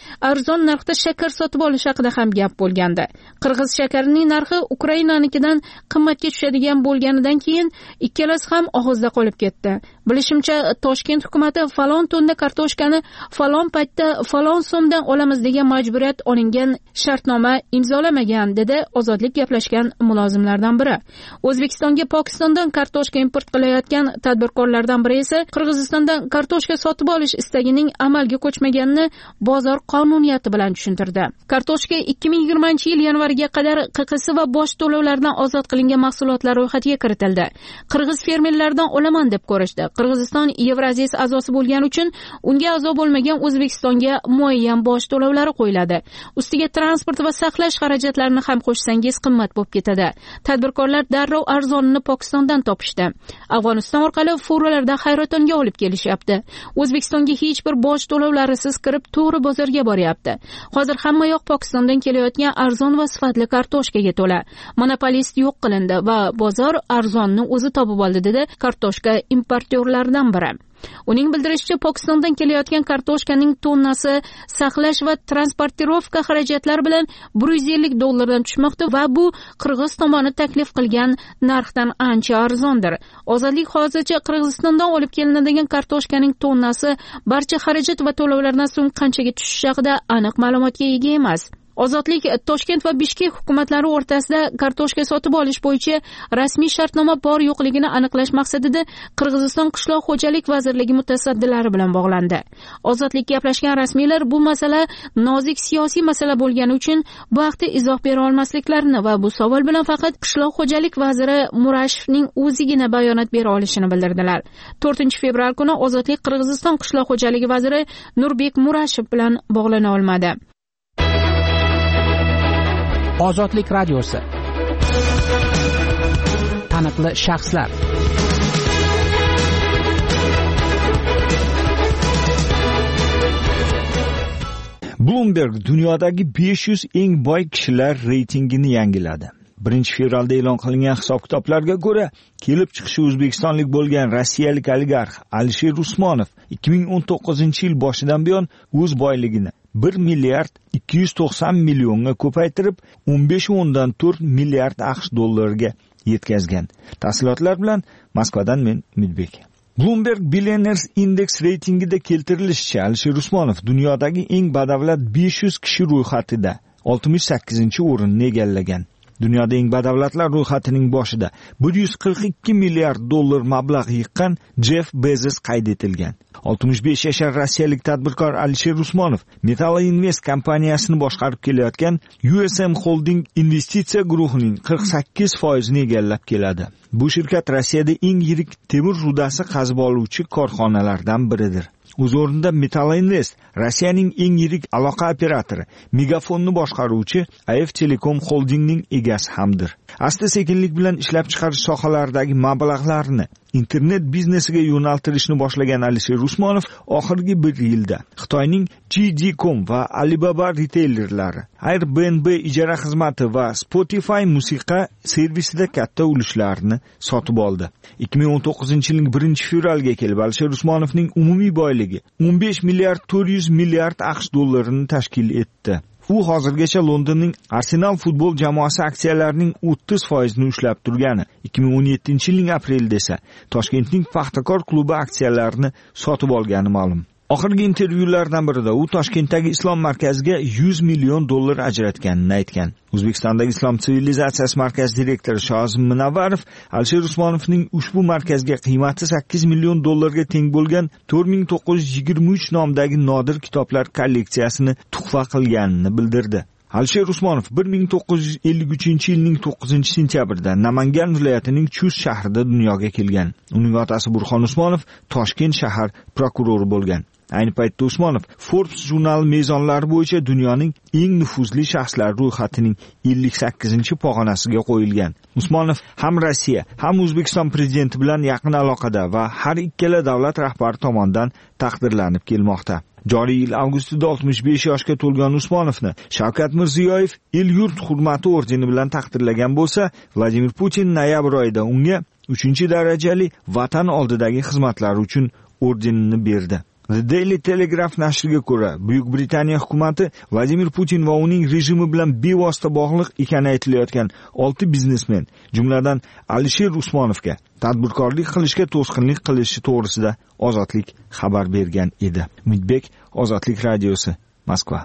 arzon narxda shakar sotib olish haqida ham gap bo'lgandi. Qirg'iz shakarining narxi Ukrainanikidan qimmatga tushadigan bo'lganidan keyin ikkalasi ham og'izda qolib ketdi. Bilishimcha, Toshkent hukumatı falon tonna kartoshkani falon paytda falon so'mdan olamiz degan majburiyat olingan shartnoma imzolamagan, dedi Ozodlik gaplashgan mulozimlardan biri. O'zbekistonga Pokistondan kartoshka import qilayotgan tadbirkorlardan biri esa Qirg'izistondan kartoshka sotib olish istagining amalga ko'chmaganini bozor qonuniyati bilan tushuntirdi. Kartoshka ikki ming yigirmanchi yil yanvariga qadar Q Q S va bosh to'lovlardan ozod qilingan mahsulotlar ro'yxatiga kiritildi. Qirg'iz fermerlardan olaman deb ko'rishdi. Qirg'iziston Yevroziyas a'zosi bo'lgani uchun unga a'zo bo'lmagan O'zbekistonga muayyan bosh to'lovlari qo'yiladi. Ustiga transport va saqlash xarajatlarini ham qo'shsangiz qimmat bo'lib ketadi. Tadbirkorlar darrov arzonini Pokistondan topishdi. Afg'oniston orqali furlarida hayrotonga olib kelishyapti. O'zbekistonga hech bir bosh to'lovlarisiz kirib to'g'ri bozorga boryapti. Hozir hamma yoq Pokistondan kelayotgan arzon va sifatli kartoshkaga to'la. Monopolist yo'q qilindi va bozor arzonni o'zi topib oldi, dedi kartoshka importyorlaridan biri. Uning bildirishicha, Pokistondan kelayotgan kartoshkaning tonnasi saqlash va transportirovka xarajatlari bilan bir yuz ellik dollardan tushmoqda va bu Qirg'iz tomoni taklif qilgan narxdan ancha arzondir. Ozodlik hozircha Qirg'izistondan olib kelinadigan kartoshkaning tonnasi barcha xarajat va to'lovlardan so'ng qanchaga tushishi haqida aniq ma'lumotga ega emas. Ozodlik Toshkent va Bishkek hukumatlari o'rtasida kartoshka sotib olish bo'yicha rasmiy shartnoma bor yo'qligini aniqlash maqsadida Qirg'iziston qishloq xo'jalik vazirligi mutasaddilari bilan bog'landi. Ozodlik gaplashgan rasmiylar bu masala nozik siyosiy masala bo'lgani uchun bu haqda izoh bera olmasliklarini va bu savol bilan faqat qishloq xo'jalik vaziri Murashevning o'zigina bayonot bera olishini bildirdilar. to'rtinchi fevral kuni Ozodlik Qirg'iziston qishloq xo'jaligi vaziri Nurbek Murashev bilan bog'lana olmadi. Ozodlik radiosi. Taniqli shaxslar. Bloomberg dunyodagi besh yuz eng boy kishilar reytingini yangiladi. birinchi fevralda e'lon qilingan hisob-kitoblarga ko'ra, kelib chiqishi o'zbekistonlik bo'lgan rossiyalik oligarx Alisher Usmonov ikki ming o'n to'qqizinchi yil boshidan buyon o'z boyligini bir milliard ikki yuz to'qson millionga ko'paytirib, o'n besh o'ndan to'rt milliard AQSh dollariga yetkazgan. Tafsilotlar bilan Moskvadan men Umidbek. Bloomberg Billionaires Index reytingida keltirilishicha, Alisher Usmonov dunyodagi eng badavlat besh yuz kishi ro'yxatida oltmish sakkizinchi o'rinni egallagan. Dunyoda eng badavlatlar ro'yxatining boshida bir yuz qirq ikki milliard dollar mablag' yiqqan Jeff Bezos qayd etilgan. oltmish besh yashar rossiyalik tadbirkor Alisher Usmonov Metal Invest kompaniyasini boshqarib kelayotgan U S M Holding investitsiya guruhining qirq sakkiz foizini egallab keladi. Bu shirkat Rossiyada eng yirik temir rudasi qazib oluvchi korxonalardan biridir. O'z o'rnida Metal Invest Rossiyaning eng yirik aloqa operatori Megafonni boshqaruvchi A F Telekom Holdingning egasi hamdir. Asta-sekinlik bilan ishlab chiqarish sohalaridagi mablag'larni internet biznesiga yo'naltirishni boshlagan Alisher Usmonov oxirgi bir yilda Xitoyning J D dot com va Alibaba reteylerlari, Airbnb ijara xizmati va Spotify musiqa servisida katta ulushlarni sotib oldi. ikki ming o'n to'qqizinchi yilning birinchi fevraliga kelib Alisher Usmonovning umumiy boyligi o'n besh milliard to'rt yuz milliard AQSh dollarini tashkil etdi. U hozirgacha Londonning Arsenal futbol jamoasi aksiyalarining o'ttiz foizini ushlab turgani, ikki ming o'n yettinchi yilning aprelida esa Toshkentning Paxtakor klubi aksiyalarini sotib olgani ma'lum. Oxirgi intervyulardan birida u Toshkentdagi Islom markaziga yuz million dollar ajratganini aytgan. O'zbekistondagi Islom sivilizatsiyasi markazi direktori Shozim Munavvarov Alisher Usmonovning ushbu markazga qiymati sakkiz million dollarga teng bo'lgan to'rt ming to'qqiz yuz yigirma uch nomdagi nodir kitoblar kolleksiyasini tuhfa qilganini bildirdi. Alisher Usmonov bir ming to'qqiz yuz ellik uchinchi yilning to'qqizinchi sentyabrida Namangan viloyatining Chust shahrida dunyoga kelgan. Uning otasi Burxon Usmonov Toshkent shahar prokurori bo'lgan. Ayni paytda Usmonov Forbes jurnali mezonlari bo'yicha dunyoning eng nufuzli shaxslar ro'yxatining ellik sakkizinchi pog'onasiga qo'yilgan. Usmonov ham Rossiya, ham O'zbekiston prezidenti bilan yaqin aloqada va har ikkala davlat rahbari tomonidan taqdirlanib kelmoqda. Joriy yil avgustida oltmish besh yoshga to'lgan Usmonovni Shavkat Mirziyoyev El-yurt hurmati ordeni bilan taqdirlagan bo'lsa, Vladimir Putin noyabr oyida unga uchinchi darajali vatan oldidagi xizmatlari uchun ordenini berdi. The Daily Telegraph nashriga ko'ra, Buyuk Britaniya hukumati Vladimir Putin va uning rejimi bilan bevosita bog'liq ekani aytilayotgan olti biznesmen, jumladan Alisher Usmonovga tadbirkorlik qilishga to'sqinlik qilishi to'g'risida Ozodlik xabar bergan edi. Umidbek, Ozodlik radiosi, Moskva.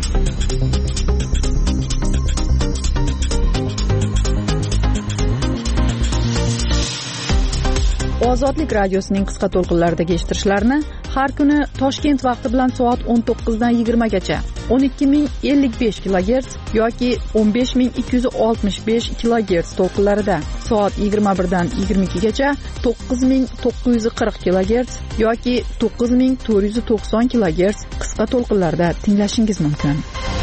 Ozodlik radiosining qisqa to'lqinlaridagi eshittirishlarni har kuni Toshkent vaqti bilan soat o'n to'qqiz dan yigirma gacha o'n ikki ming ellik besh kilogerts yoki o'n besh ming ikki yuz oltmish besh kilogerts to'lqinlarida, soat yigirma bir dan yigirma ikki gacha to'qqiz ming to'qqiz yuz qirq kilogerts yoki to'qqiz ming to'rt yuz to'qson kilogerts qisqa to'lqinlarda tinglashingiz mumkin.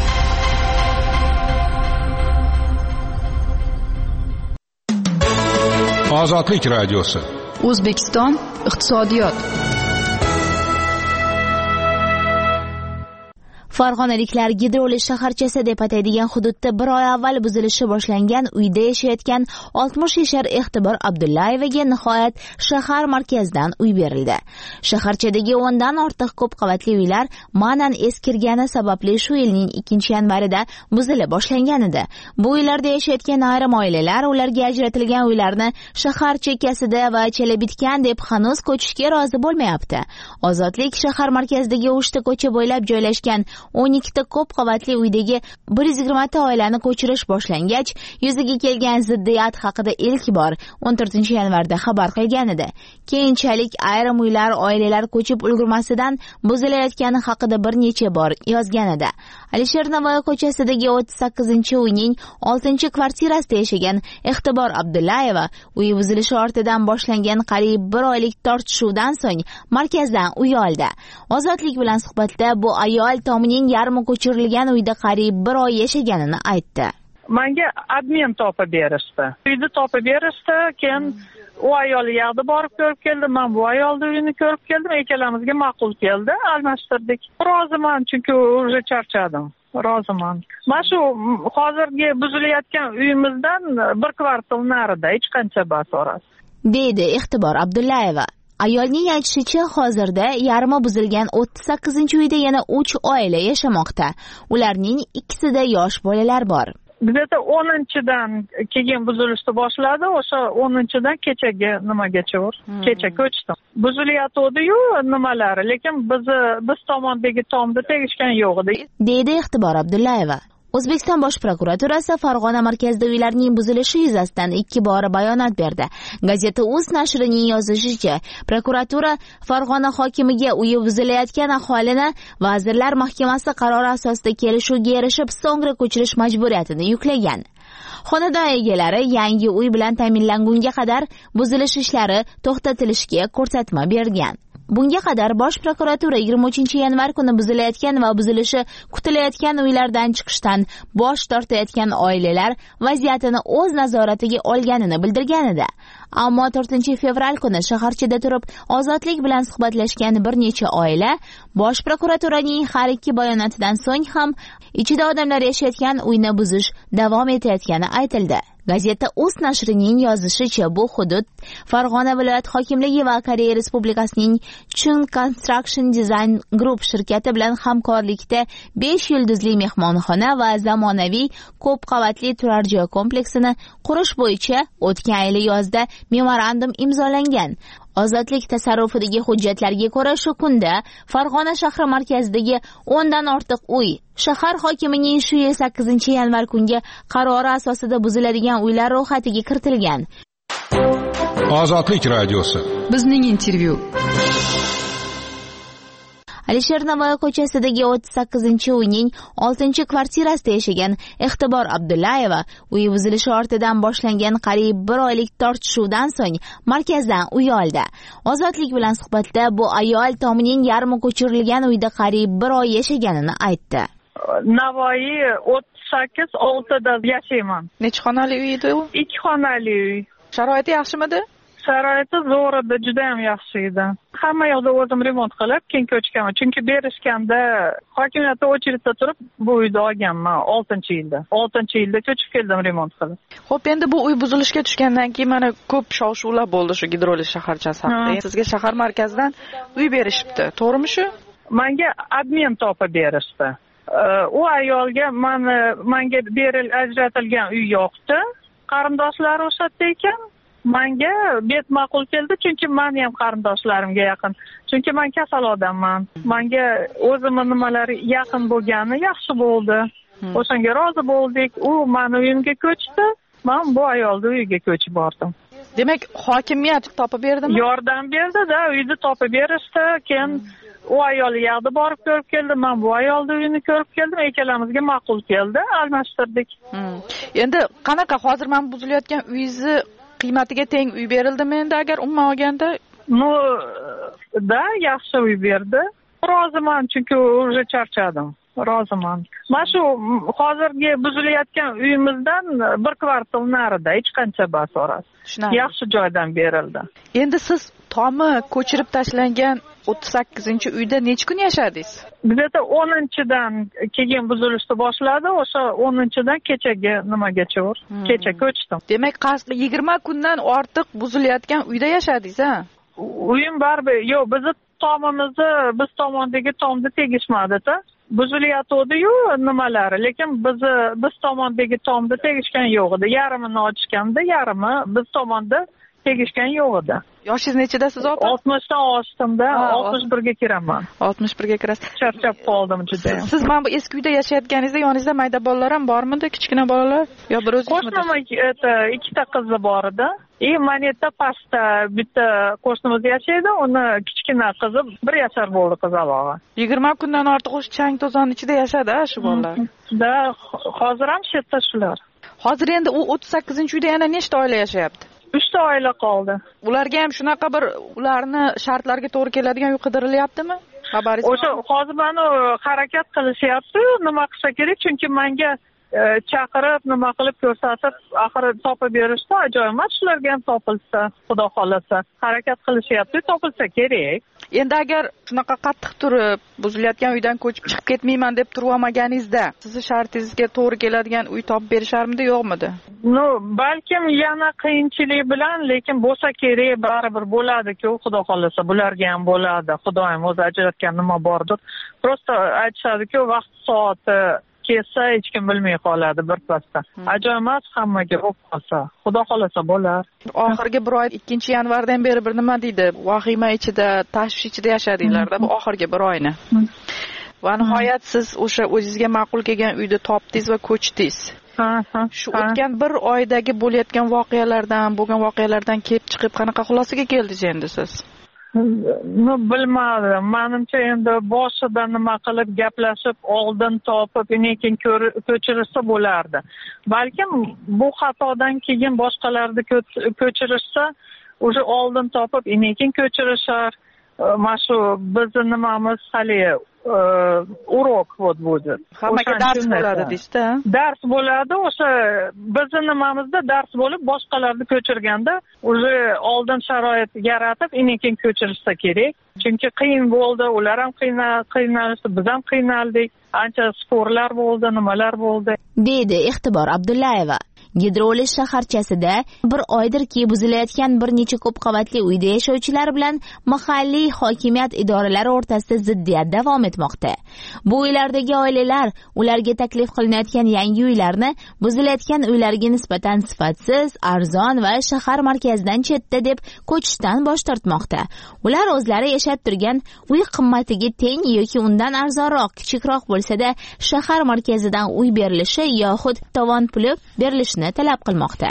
Ozodlik radiosi. O'zbekiston iqtisodiyot. Farg'onaliklar Gidroli shaharchasi deb ataydigan hududda bir oy avval buzilishi boshlangan uyda yashayotgan oltmish yashar Ehtibor Abdullayevaga nihoyat shahar markazidan uy berildi. Shaharchadagi o'ndan ortiq ko'p qavatli uylar ma'nan eskirgani sababli shu yilning ikkinchi yanvarida buzila boshlangan edi. Bu uylarda yashayotgan ayrim oilalar ularga ajratilgan uylarni shahar chekkasida va chala bitgan deb hanuz ko'chishga rozi bo'lmayapti. Ozodlik shahar markazidagi uchta ko'cha bo'ylab joylashgan o'n ikkita ko'p qavatli uydagi bir yuz yigirma ta oilani ko'chirish boshlangach, yuzaga kelgan ziddiyat haqida ilk bor o'n to'rtinchi yanvarda xabar qilgan edi. Keyinchalik ayrim uylar oilalar ko'chib ulgurmasidan buzilayotgani haqida bir necha bor yozgan edi. Alisher Navoiy ko'chasidagi o'ttiz sakkizinchi uyning oltinchi kvartirasida yashagan Ehtibor Abdullayeva uy buzilishi ortidan boshlangan qariyb bir oylik tortishuvdan so'ng markazdan uy oldi. Ozodlik bilan suhbatda bu ayol tomining yarmi ko'chirilgan uyda qariyb bir oy yashaganini aytdi. Menga admin topib berishdi. Uyni topib berishdi, keyin u ayol yoqda borib ko'rib keldim, men bu ayolni uyini ko'rib keldim, ikkalamizga ma'qul keldi, almashtirdik. Roziman, chunki уже charchadim. Roziman. Mana shu hozirgi buzilayotgan uyimizdan bir kvartal narida, hech qancha basoras. deydi Ehtibor Abdullayeva. Ayolning aytishicha, hozirda yarmi buzilgan o'ttiz sakkizinchi uyda yana uch oila yashamoqda. Ularning ikkisida yosh bolalar bor. Bizda o'ninchidan keyin buzilishni boshladi, o'sha o'ninchidan kechaga nimagacha bor. Kecha ko'chdim. Buzilayotdi-yu nimalari, lekin biz biz tomondagi tomda tegishgan yo'q edi, deydi Ehtibor Abdullayeva. O'zbekiston Bosh prokuraturasi Farg'ona markazida uylarning buzilishi yuzasidan ikki bora bayonot berdi. Gazeta Uz nashrining yozishicha, prokuratura Farg'ona hokimiga uyi buzilayotgan aholini Vazirlar Mahkamasi qarori asosida kelishuvga erishib, so'ngra ko'chirish majburiyatini yuklagan. Xonadon egalari yangi uy bilan ta'minlangunga qadar buzilish ishlari to'xtatilishiga ko'rsatma bergan. Bunga qadar Bosh prokuratura yigirma uchinchi yanvar kuni buzilayotgan va buzilishi kutilayotgan uylardan chiqishdan bosh tortayotgan oilalar vaziyatini o'z nazoratiga olganini bildirgan edi. Ammo to'rtinchi fevral kuni shaharchada turib Ozodlik bilan suhbatlashgan bir necha oila Bosh prokuraturaning har ikki bayonotidan so'ng ham ichida odamlar yashayotgan uyni buzish davom etayotgani aytildi. Gazeta Uz nashrining yozishicha, bu hudud Farg'ona viloyat hokimligi va Koreya Respublikasining Chung Construction Design Group shirkati bilan hamkorlikda besh yulduzli mehmonxona va zamonaviy ko'p qavatli turar joy kompleksini qurish bo'yicha o'tgan yil yozda memorandum imzolangan. Ozodlik tasarrufidagi hujjatlarga ko'ra, shu kunda Farg'ona shahri markazidagi o'ndan ortiq uy shahar hokimining shu yil sakkizinchi yanvar kungi qarori asosida buziladigan uylar ro'yxatiga kiritilgan. Ozodlik radiosi. Bizning intervyu. Alisher Navoiy ko'chasidagi o'ttiz sakkizinchi uyning oltinchi kvartirasida yashagan Ehtibor Abdullayeva uy buzilishi ortidan boshlangan qariyb bir oylik tortishuvdan so'ng markazdan uy oldi. Ozodlik bilan suhbatda bu ayol tomining yarmi ko'chirilgan uyda qariyb bir oy yashaganini aytdi. Navoiy o'ttiz sakkiz oltida yashayman. Necha xonali uy edi u? ikki xonali uy. Sharoiti yaxshimidi? sharoiti zo'r edi, juda ham yaxshi edi. Hamma yoqda o'zim remont qilib keyin ko'chganman, chunki berishganda hokimiyatda очередda turib bu uyni olganman oltinchi yilda. oltinchi yilda ko'chib keldim remont qilib. Xo'p, endi bu uy buzilishga tushgandan keyin mana ko'p shov-shuvlar bo'ldi shu gidrolit shaharchasi haqida. Sizga shahar markazidan uy berishibdi, to'g'rimi shu? Menga admin topib berishdi. U ayolga meni menga beril ajratilgan uy yo'qdi. Qarindoshlari o'shatdi ekan. Menga bet ma'qul keldi, chunki men ham qarindoshlarimga yaqin. Chunki men kasal odamman. Menga o'zimning nimalari yaqin bo'lgani yaxshi bo'ldi. O'shanga rozi bo'ldik. U meni uyimga ko'chdi. Men bu ayolning uyiga ko'chib bordim. Demak, hokimiyat topib berdimi? Yordam berdi-da, uyni topib berishdi. Keyin u ayol yoqda borib ko'rib keldi, men bu ayolning uyini ko'rib keldim. Ikkalamizga ma'qul keldi, almashtirdik. Endi qanaqa hozir men buzilayotgan uyingizni qiymatiga teng uy berildimi endi agar umuman olganda? No, da yaxshi uy berdi. Roziman, chunki уже charchadim. Roziman. Mana shu hozirgi buzilayotgan uyimizdan bir kvartal narida hech qancha bas orasi. Yaxshi joydan berildi. Endi siz tomi ko'chirib tashlangan o'ttiz sakkizinchi uyda necha kun yashadingiz? Где-то o'ninchidan keyin buzilishni boshladi, o'sha o'ninchidan kechagi nimagacha bor. Kecha ko'chdim. Demak, qasdi yigirma kundan ortiq buzilayotgan uyda yashadingiz, ha? Uyim baribir, yo'q, bizni tomimizni, biz tomondagi tomni tegishmadi-da. Buzilayotdi-yu nimalari, lekin biz biz tomondagi tomni tegishgan yo'q edi. Yarmini ochganda, yarmi biz tomonda tegishgan yo'q edi. Yoshingiz nechidasiz opa? oltmishdan oshdimda, oltmish birga kiraman. oltmish birga kirasiz. Charchab qoldim juda. Siz mana bu eski uyda yashayotganingizda yoningizda mayda bolalar ham bormidi? Kichkina bolalar yo bir o'zingizmi? Qo'shnim ikkita qizi bor edi. И manetta pastda bitta qo'shnimiz yashaydi, uni kichkina qizi bir yashar bo'ldi qizalog'i. yigirma kundan ortiq o'sha chang to'zon ichida yashadi shu bolalar. Da, hozir ham shu yerda shular. Hozir endi u o'ttiz sakkizinchi uyda yana nechta oila yashayapti? uchta oila qoldi. Ularga ham shunaqa bir ularni shartlarga to'g'ri keladigan uy qidirilyaptimi? Xabaringiz o'sha hozir meni harakat qilishyapti, nima qilsa kerak, chunki menga chaqirib, nima qilib ko'rsatib, axir topib berishdi, ajoyib. Shularga ham topilsa, xudo xolasa, harakat qilishyapti, topilsa kerak. Endi agar shunaqa qattiq turib, buzilayotgan uydan ko'chib chiqib ketmayman deb turib olmaganingizda, sizni shartingizga to'g'ri keladigan uy topib berisharmidi, yo'qmidi? No, balkim yana qiyinchilik bilan, lekin bo'lsa kerak, baribir bo'ladi-ku, xudo xolasa, bularga ham bo'ladi. Xudoyim o'zi ajratgan nima bordir. Prosta aytishadi-ku, vaqt soati kelsa hech kim bilmay qoladi bir pasda. Ajoyib emas, hammaga o'p qolsa. Xudo xolasa bo'lar. Oxirgi bir oy ikkinchi yanvardan beri bir nima deydi? Vahima ichida, tashvish ichida yashadinglar-da bu oxirgi bir oyni. Va nihoyat siz o'sha o'zingizga ma'qul kelgan uyni topdingiz va ko'chdingiz. Shu o'tgan bir oydagi bo'layotgan voqealardan, bo'lgan voqealardan kelib chiqib qanaqa xulosaga keldingiz endi siz? No, bilmadim. Menimcha endi boshida nima qilib gaplashib, oldin topib, keyin ko'chirishsa bo'lardi. Balkim bu xatodan keyin boshqalarni ko'chirishsa, o'sha oldin topib, keyin ko'chirishar. Mana shu bizni nimamiz hali urok вот будет. Hammaga dars bo'ladi deysiz-da? Dars bo'ladi, o'sha bizni nimamizda dars bo'lib, boshqalarni ko'chirganda o'zi oldin sharoit yaratib, keyin ko'chirishsa kerak. Chunki qiyin bo'ldi, ular ham qiynalishdi, biz ham qiynaldik. Ancha sporlar bo'ldi, nimalar bo'ldi. Deydi Ixtibor Abdullayeva. Gidrolit shaharchasida bir oydirki buzilayotgan bir necha ko'p qavatli uyda yashovchilar bilan mahalliy hokimiyat idoralari o'rtasida ziddiyat davom etmoqda. Bu uylardagi oilalar ularga taklif qilinayotgan yangi uylarni buzilayotgan uylarga nisbatan sifatsiz, arzon va shahar markazidan chetda deb ko'chishdan bosh tortmoqda. Ular o'zlari yashab turgan uy qimmatiga teng yoki undan arzonroq, kichikroq bo'lsa-da, shahar markazidan uy berilishi yoxud tovon puli berilishini talab qilmoqda.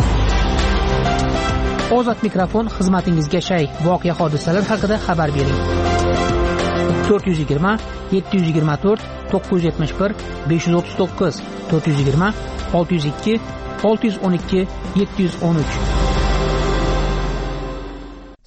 Ozod mikrofon xizmatingizga shay. Voqea hodisalar haqida xabar bering. to'rt yuz yigirma yetti yuz yigirma to'rt to'qqiz yuz yetmish bir besh yuz o'ttiz to'qqiz to'rt yuz yigirma olti yuz ikki olti yuz o'n ikki yetti yuz o'n uch.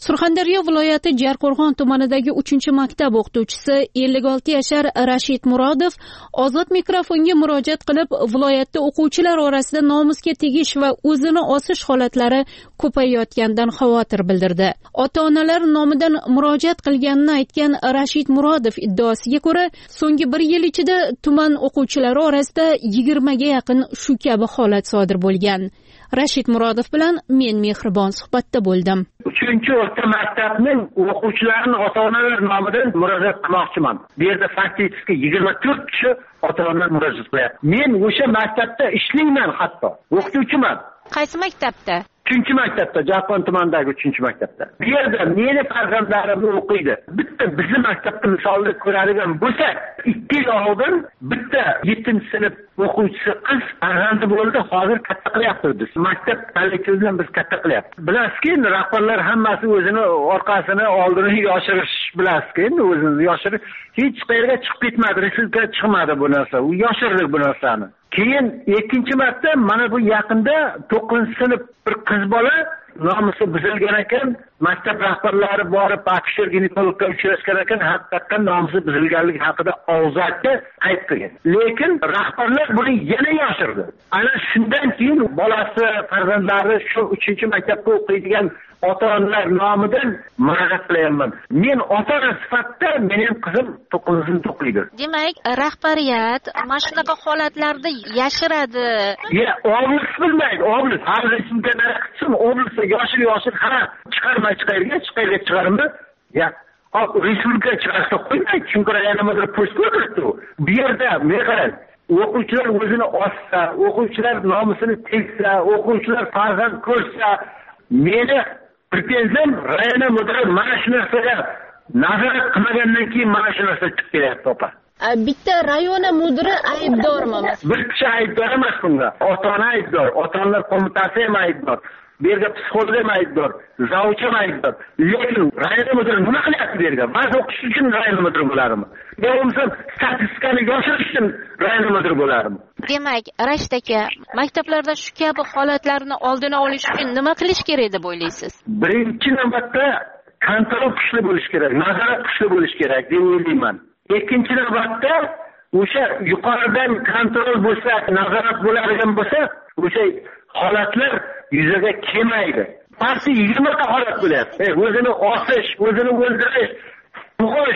Surxondaryo viloyati Jarqo'rg'on tumanidagi uchinchi maktab o'qituvchisi ellik olti yashar Rashid Murodov ozod mikrofonga murojaat qilib, viloyatda o'quvchilar orasida nomusga tegish va o'zini osish holatlari ko'payayotganidan xavotir bildirdi. Ota-onalar nomidan murojaat qilganini aytgan Rashid Murodov iddaosiga ko'ra, so'nggi bir yil ichida tuman o'quvchilari orasida yigirmaga yaqin shu kabi holat sodir bo'lgan. Rashid Murodov bilan men mehribon suhbatda bo'ldim. uchinchi o'rta maktabning o'quvchilarini ota-onalar nomidan murojaat qilmoqchiman. Bu yerda faktiski yigirma to'rt kishi ota-onalar murojaat qilyapti. Men o'sha maktabda ishlayman, hatto o'qituvchiman. Qaysi maktabda? uchinchi maktabda, Jarqo'rg'on tumanidagi uchinchi maktabda. Bu yerda meni farzandlarim o'qiydi. Bitta bizni maktabda misolni ko'radigan bo'lsak, ikki yil oldin bitta yettinchi sinf o'quvchisi qiz farzandi bo'ldi, hozir katta qilyapti biz. Maktab kollekttivi bilan biz katta qilyapmiz. Bilasizki, rahbarlar hammasi o'zini orqasini, oldini yoshirish, bilasizki, o'zini yoshirish hech qayerga chiqib ketmadi, respublikaga chiqmadi bu narsa. U yoshirdik bu narsani. Keyin ikkinchi marta mana bu yaqinda to'qqizinchi sinf bir qiz bola nomusi buzilgan ekan, maktab rahbarlari borib akshir ginekologga uchrashgan ekan, haqiqatdan nomusi buzilganligi haqida og'zaki aytgan. Lekin rahbarlar buni yana yoshirdi. Ana shundan keyin bolasi, farzandlari shu uchinchi maktabda o'qiydigan ota-onalar nomidan murojaat qilyapman. Men ota-ona sifatida mening qizim to'qqizinchi sinfda o'qiydi. Demak, rahbariyat mana shunaqa holatlarda yashiradi. Ya, oblis bilmaydi, oblis. Har respublikada qilsin, oblis yoshir yoshir ha chiqarmay chiqarga, chiqarga chiqarma. Ya, respublika chiqarsa qo'ymaydi, chunki nimadir post ko'rdi. Bu yerda men qarang, o'quvchilar o'zini ossa, o'quvchilar nomusini tegsa, o'quvchilar farzand ko'rsa, meni pretenziyam rayona mudiri mana shu narsaga nazorat qilmagandan keyin mana shu narsa chiqib kelyapti, opa. Bitta rayona mudiri aybdormi? Bir kishi aybdor emas bunda. Ota-ona aybdor, ota-onalar qo'mitasi ham aybdor. Bu yerga psixolog ham aybdor, zavchi ham aybdor. Lekin rayona mudiri nima qilyapti bu yerga? Ba'zi o'qish uchun rayona mudiri bo'larmi? Yo bo'lmasa statistikani yoshirish uchun rayona mudiri bo'larmi? Demak, Rashid aka, maktablarda shu kabi holatlarni oldini olish uchun nima qilish kerak deb o'ylaysiz? Birinchi navbatda kontrol kuchli bo'lish kerak, nazorat kuchli bo'lish kerak deb o'ylayman. Ikkinchi navbatda o'sha yuqoridan kontrol bo'lsa, nazorat bo'ladigan bo'lsa, o'sha holatlar yuzaga kelmaydi. Pasti yigirma ta holat bo'lyapti. O'zini osish, o'zini o'ldirish, tug'ish,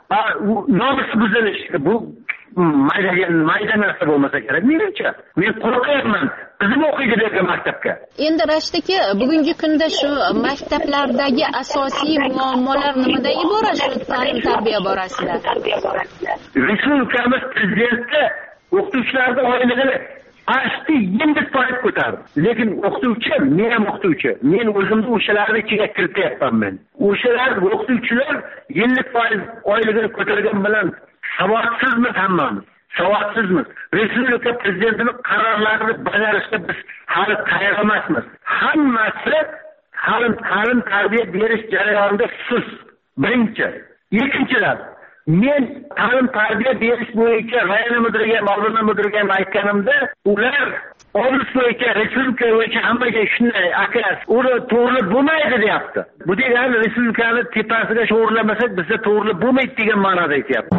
nomus buzilish. Bu mayda mayda narsa bo'lmasa kerak. Menimcha, men qo'rqyapman. Qizim o'qiydi degan maktabga. Endi Rashid aka, bugungi kunda shu maktablardagi asosiy muammolar nimadan iborat shu ta'lim tarbiya borasida? Respublikamiz prezidenti o'qituvchilarning oyligini asti yengil foiz ko'tardi. Lekin o'qituvchi, men ham o'qituvchi. Men o'zimni o'shalarni ichiga kirityapman men. O'shalar o'qituvchilar yengil foiz oyligini ko'targan bilan savodsizmiz hammamiz. Savodsizmiz. Respublika prezidentining qarorlarini bajarishda biz hali tayyor emasmiz. Hammasi hali ta'lim tarbiya berish jarayonida sust. Birinchi. Ikkinchidan, men ta'lim tarbiya berish bo'yicha rayona mudiriga, ma'lumot mudiriga aytganimda, ular oblis bo'yicha, respublika bo'yicha hammaga shunday akas, uni to'g'ri bo'lmaydi deyapti. Bu degani respublikani tepasiga sho'rlamasak bizda to'g'ri bo'lmaydi degan ma'noda aytyapti.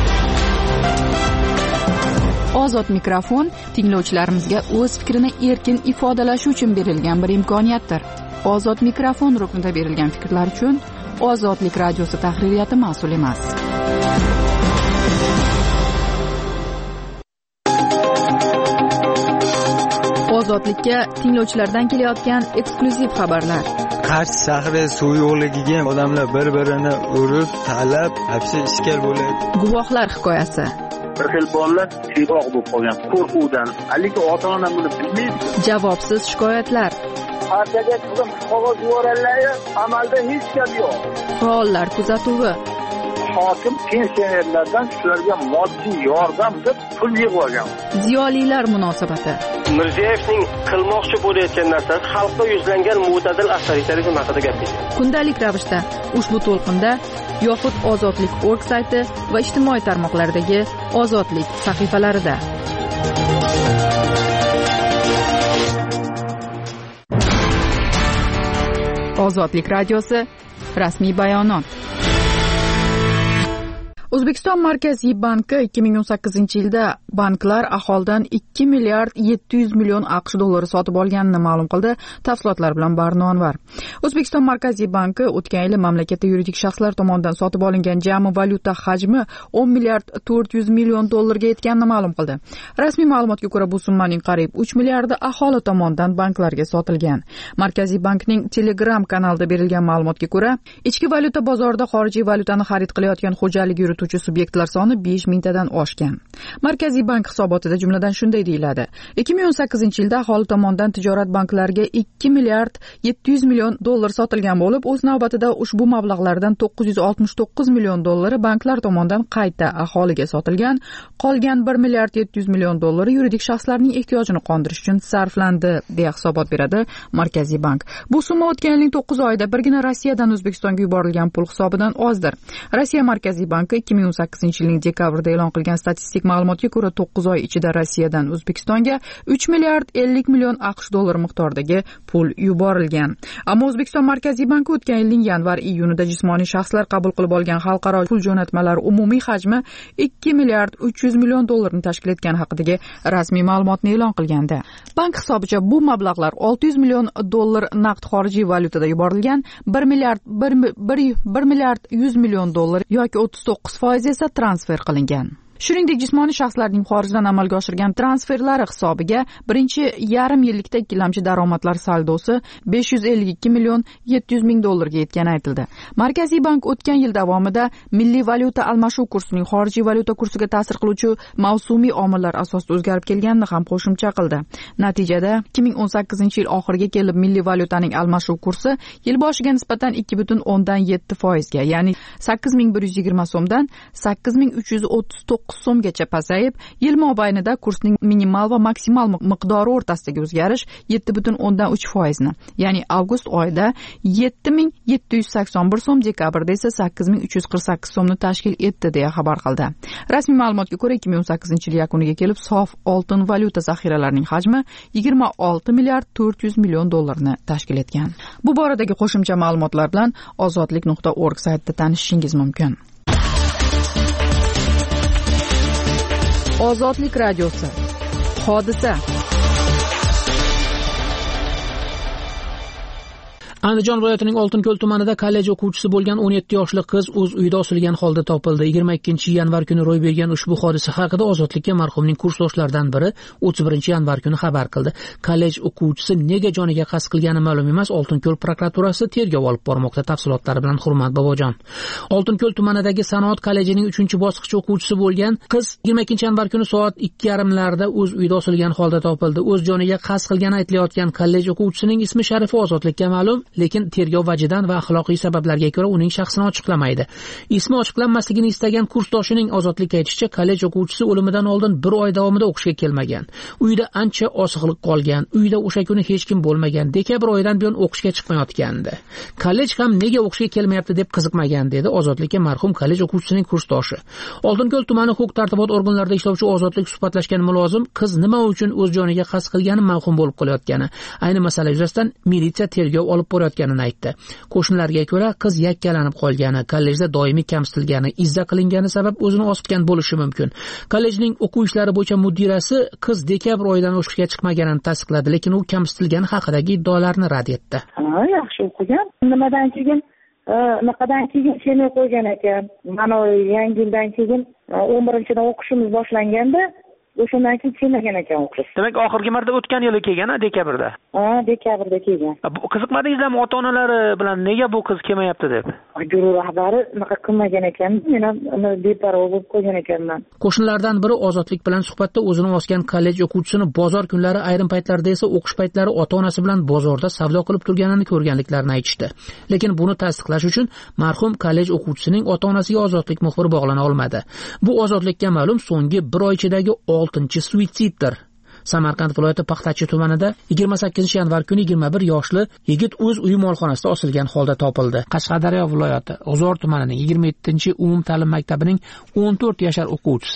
Ozod mikrofon tinglovchilarimizga o'z fikrini erkin ifodalashi uchun berilgan bir imkoniyatdir. Ozod mikrofon ruknida berilgan fikrlar uchun Ozodlik radiosi tahririyati mas'ul emas. Ozodlikka tinglovchilardan kelayotgan eksklyuziv xabarlar. Qarshi shahri suv yo'qligiga odamlar bir-birini urib, talab, hapsi ishkal bo'ladi. Guvohlar hikoyasi. Bir xil bolalar siyroq bo'lib qolgan qo'rquvdan, lekin ota-ona buni bilmaydi. Javobsiz shikoyatlar. Partiyaga qizim qog'oz yuborganlar, amalda hech gap yo'q. Faollar kuzatuvi. Hokim pensionerlardan shularga moddiy yordam deb pul yig'ib olgan. Ziyolilar munosabati. Mirziyoyevning qilmoqchi bo'layotgan narsasi xalqqa yuzlangan mo'tadil avtoritarizm haqida gapirdi. Kundalik ravishda ushbu to'lqinda yoxud Ozodlik nokta org sayti va ijtimoiy tarmoqlardagi Ozodlik sahifalarida. Ozodlik radiosi Rasmiy bayonot. O'zbekiston Markaziy banki ikki ming o'n sakkizinchi yilda banklar aholidan ikki milliard yetti yuz million AQSh dollari sotib olganini ma'lum qildi. Tafsilotlar bilan Barno Anvar. O'zbekiston Markaziy banki o'tgan yili mamlakatda yuridik shaxslar tomonidan sotib olingan jami valyuta hajmi o'n milliard to'rt yuz million dollarga yetganini ma'lum qildi. Rasmiy ma'lumotga ko'ra bu summaning qariyb uch milliardi aholi tomonidan banklarga sotilgan. Markaziy bankning Telegram kanalida berilgan ma'lumotga ko'ra, ichki valyuta bozorida xorijiy valyutani xarid qilayotgan xo'jalik yurituvchi subyektlar soni besh mingtadan oshgan. Markaziy bank hisobotida jumladan shunday deyiladi: ikki ming o'n sakkizinchi yilda aholi tomonidan tijorat banklariga ikki milliard yetti yuz million dollar sotilgan bo'lib, o'z navbatida ushbu mablag'lardan to'qqiz yuz oltmish to'qqiz million dollari banklar tomonidan qayta aholiga sotilgan, qolgan bir milliard yetti yuz million dollari yuridik shaxslarning ehtiyojini qondirish uchun sarflandi, deya hisobot beradi Markaziy bank. Bu summa o'tgan yilning to'qqiz oyida birgina Rossiyadan O'zbekistonga yuborilgan pul hisobidan ozdir. Rossiya Markaziy banki ikki ming o'n sakkizinchi yilning dekabrida e'lon qilgan statistik ma'lumotga ko'ra to'qqiz oy ichida Rossiyadan O'zbekistonga uch milliard ellik million AQSh dollari miqdoridagi pul yuborilgan. Ammo O'zbekiston Markaziy banki o'tgan yilning yanvar-iyunida jismoniy shaxslar qabul qilib olgan xalqaro pul jo'natmalari umumiy hajmi ikki milliard uch yuz million dollarni tashkil etgani haqidagi rasmiy ma'lumotni e'lon qilgandi. Bank hisobicha bu mablag'lar olti yuz million dollar naqd xorijiy valyutada yuborilgan, bir milliard bir milliard yuz million dollar yoki o'ttiz to'qqiz foiz esa transfer qilingan. Shuningdek, jismoniy shaxslarning xorijdan amalga oshirgan transferlari hisobiga birinchi yarim yillikda ikkilamchi daromadlar saldosi besh yuz ellik ikki million yetti yuz ming dollarga yetgani aytildi. Markaziy bank o'tgan yil davomida milliy valyuta almashuv kursining xorijiy valyuta kursiga ta'sir qiluvchi mavsumiy omillar asosida o'zgarib kelganini ham qo'shimcha qildi. Natijada ikki ming o'n sakkizinchi yil oxiriga kelib milliy valyutaning almashuv kursi yil boshiga nisbatan ikki butun o'ndan yetti foizga, ya'ni sakkiz ming bir yuz yigirma so'mdan sakkiz ming uch yuz o'ttiz to'qqiz so'mgacha pasayib, yil mobaynida kursning minimal va maksimal miqdori o'rtasidagi o'zgarish yetti butun o'ndan uch foizni, ya'ni avgust oyida yetti ming yetti yuz sakson bir so'm, dekabrda esa sakkiz ming uch yuz qirq sakkiz so'mni tashkil etdi, deya xabar qildi. Rasmiy ma'lumotga ko'ra ikki ming o'n sakkizinchi yil yakuniga kelib sof oltin valyuta zaxiralarining hajmi yigirma olti milliard to'rt yuz million dollarni tashkil etgan. Bu boradagi qo'shimcha ma'lumotlar bilan ozodlik nuqta org saytida tanishishingiz mumkin. Ozodlik radiosi. Hodisa. Andijon viloyatining Oltinko'l tumanida kollej o'quvchisi bo'lgan o'n yetti yoshli qiz o'z uyida osilgan holda topildi. yigirma ikkinchi yanvar kuni ro'y bergan ushbu hodisa haqida Ozodlikka marhumning kursdoshlaridan biri o'ttiz birinchi yanvar kuni xabar qildi. Kollej o'quvchisi nega joniga qasd qilgani ma'lum emas. Oltinko'l prokuraturasi tergov olib bormoqda. Tafsilotlari bilan Hurmat Bobojon. Oltinko'l tumanidagi Sanoat kollejining uchinchi bosqich o'quvchisi bo'lgan qiz yigirma ikkinchi yanvar kuni soat ikki yarim larda o'z uyida osilgan holda topildi. O'z joniga qasd qilgani aytilayotgan kollej o'quvchisining ismi Sharifa Ozodlikka ma'lum, lekin tergov vajidan va axloqiy sabablarga ko'ra uning shaxsini ochiqlamaydi. Ismi ochiqlanmasligini istagan kursdoshining Ozodlikka aytishicha, kollej o'quvchisi o'limidan oldin bir oy davomida o'qishga kelmagan. Uyda ancha osig'liq qolgan. Uyda o'sha kuni hech kim bo'lmagan. Dekabr oyidan buyon o'qishga chiqmayotgandi. Kollej ham nega o'qishga kelmayapti deb qiziqmagan, dedi Ozodlikka marhum kollej o'quvchisining kursdoshi. Oltinko'l tumani huquq-tartibot organlarida ishlovchi Ozodlik suhbatlashgan mulozim qiz nima uchun o'z joniga qasd qilgani mavhum bo'lib qolayotgani, ayni masala yuzasidan militsiya tergov olib borayotganini aytdi. Qo'shnilarga ko'ra, qiz yakkalanib qolgani, kollejda doimiy kamsitilgani, izza qilingani sabab o'zini osibgan bo'lishi mumkin. Kollejning o'quv ishlari bo'yicha mudirasi qiz dekabr oyidan o'qishga chiqmaganini tasdiqladi, lekin u kamsitilgani haqidagi iddaolarni rad etdi. Ha, yaxshi o'qigan. Nimadan keyin, naqadan keyin seni qo'ygan ekan. Mana yangi yildan keyin o'n birinchidan o'qishimiz boshlanganda o'shandan keyin kelmagan ekan o'qish. Demak, oxirgi marta o'tgan yili kelgan, dekabrda. Ha, dekabrda kelgan. Qiziqmadingizlarmi ota-onalari bilan nega bu qiz kelmayapti deb? Guruh rahbari unaqa qilmagan ekan, men ham uni beparvo bo'lib qo'ygan ekanman. Qo'shnilardan biri Ozodlik bilan suhbatda o'zini osgan kollej o'quvchisini bozor kunlari, ayrim paytlarda esa o'qish paytlari ota-onasi bilan bozorda savdo qilib turganini ko'rganliklarini aytishdi. Lekin buni tasdiqlash uchun marhum kollej o'quvchisining ota-onasiga Ozodlik muxbiri bog'lana olmadi. Bu Ozodlikka ma'lum so'nggi bir oy ichidagi oltinchi suitsiddir. Samarqand viloyati Paxtachi tumanida yigirma sakkizinchi yanvar kuni yigirma bir yoshli yigit o'z uyi molxonasida osilgan holda topildi. Qashqadaryo viloyati G'uzor tumanining yigirma yettinchi umum ta'lim maktabining o'n to'rt yashar o'quvchisi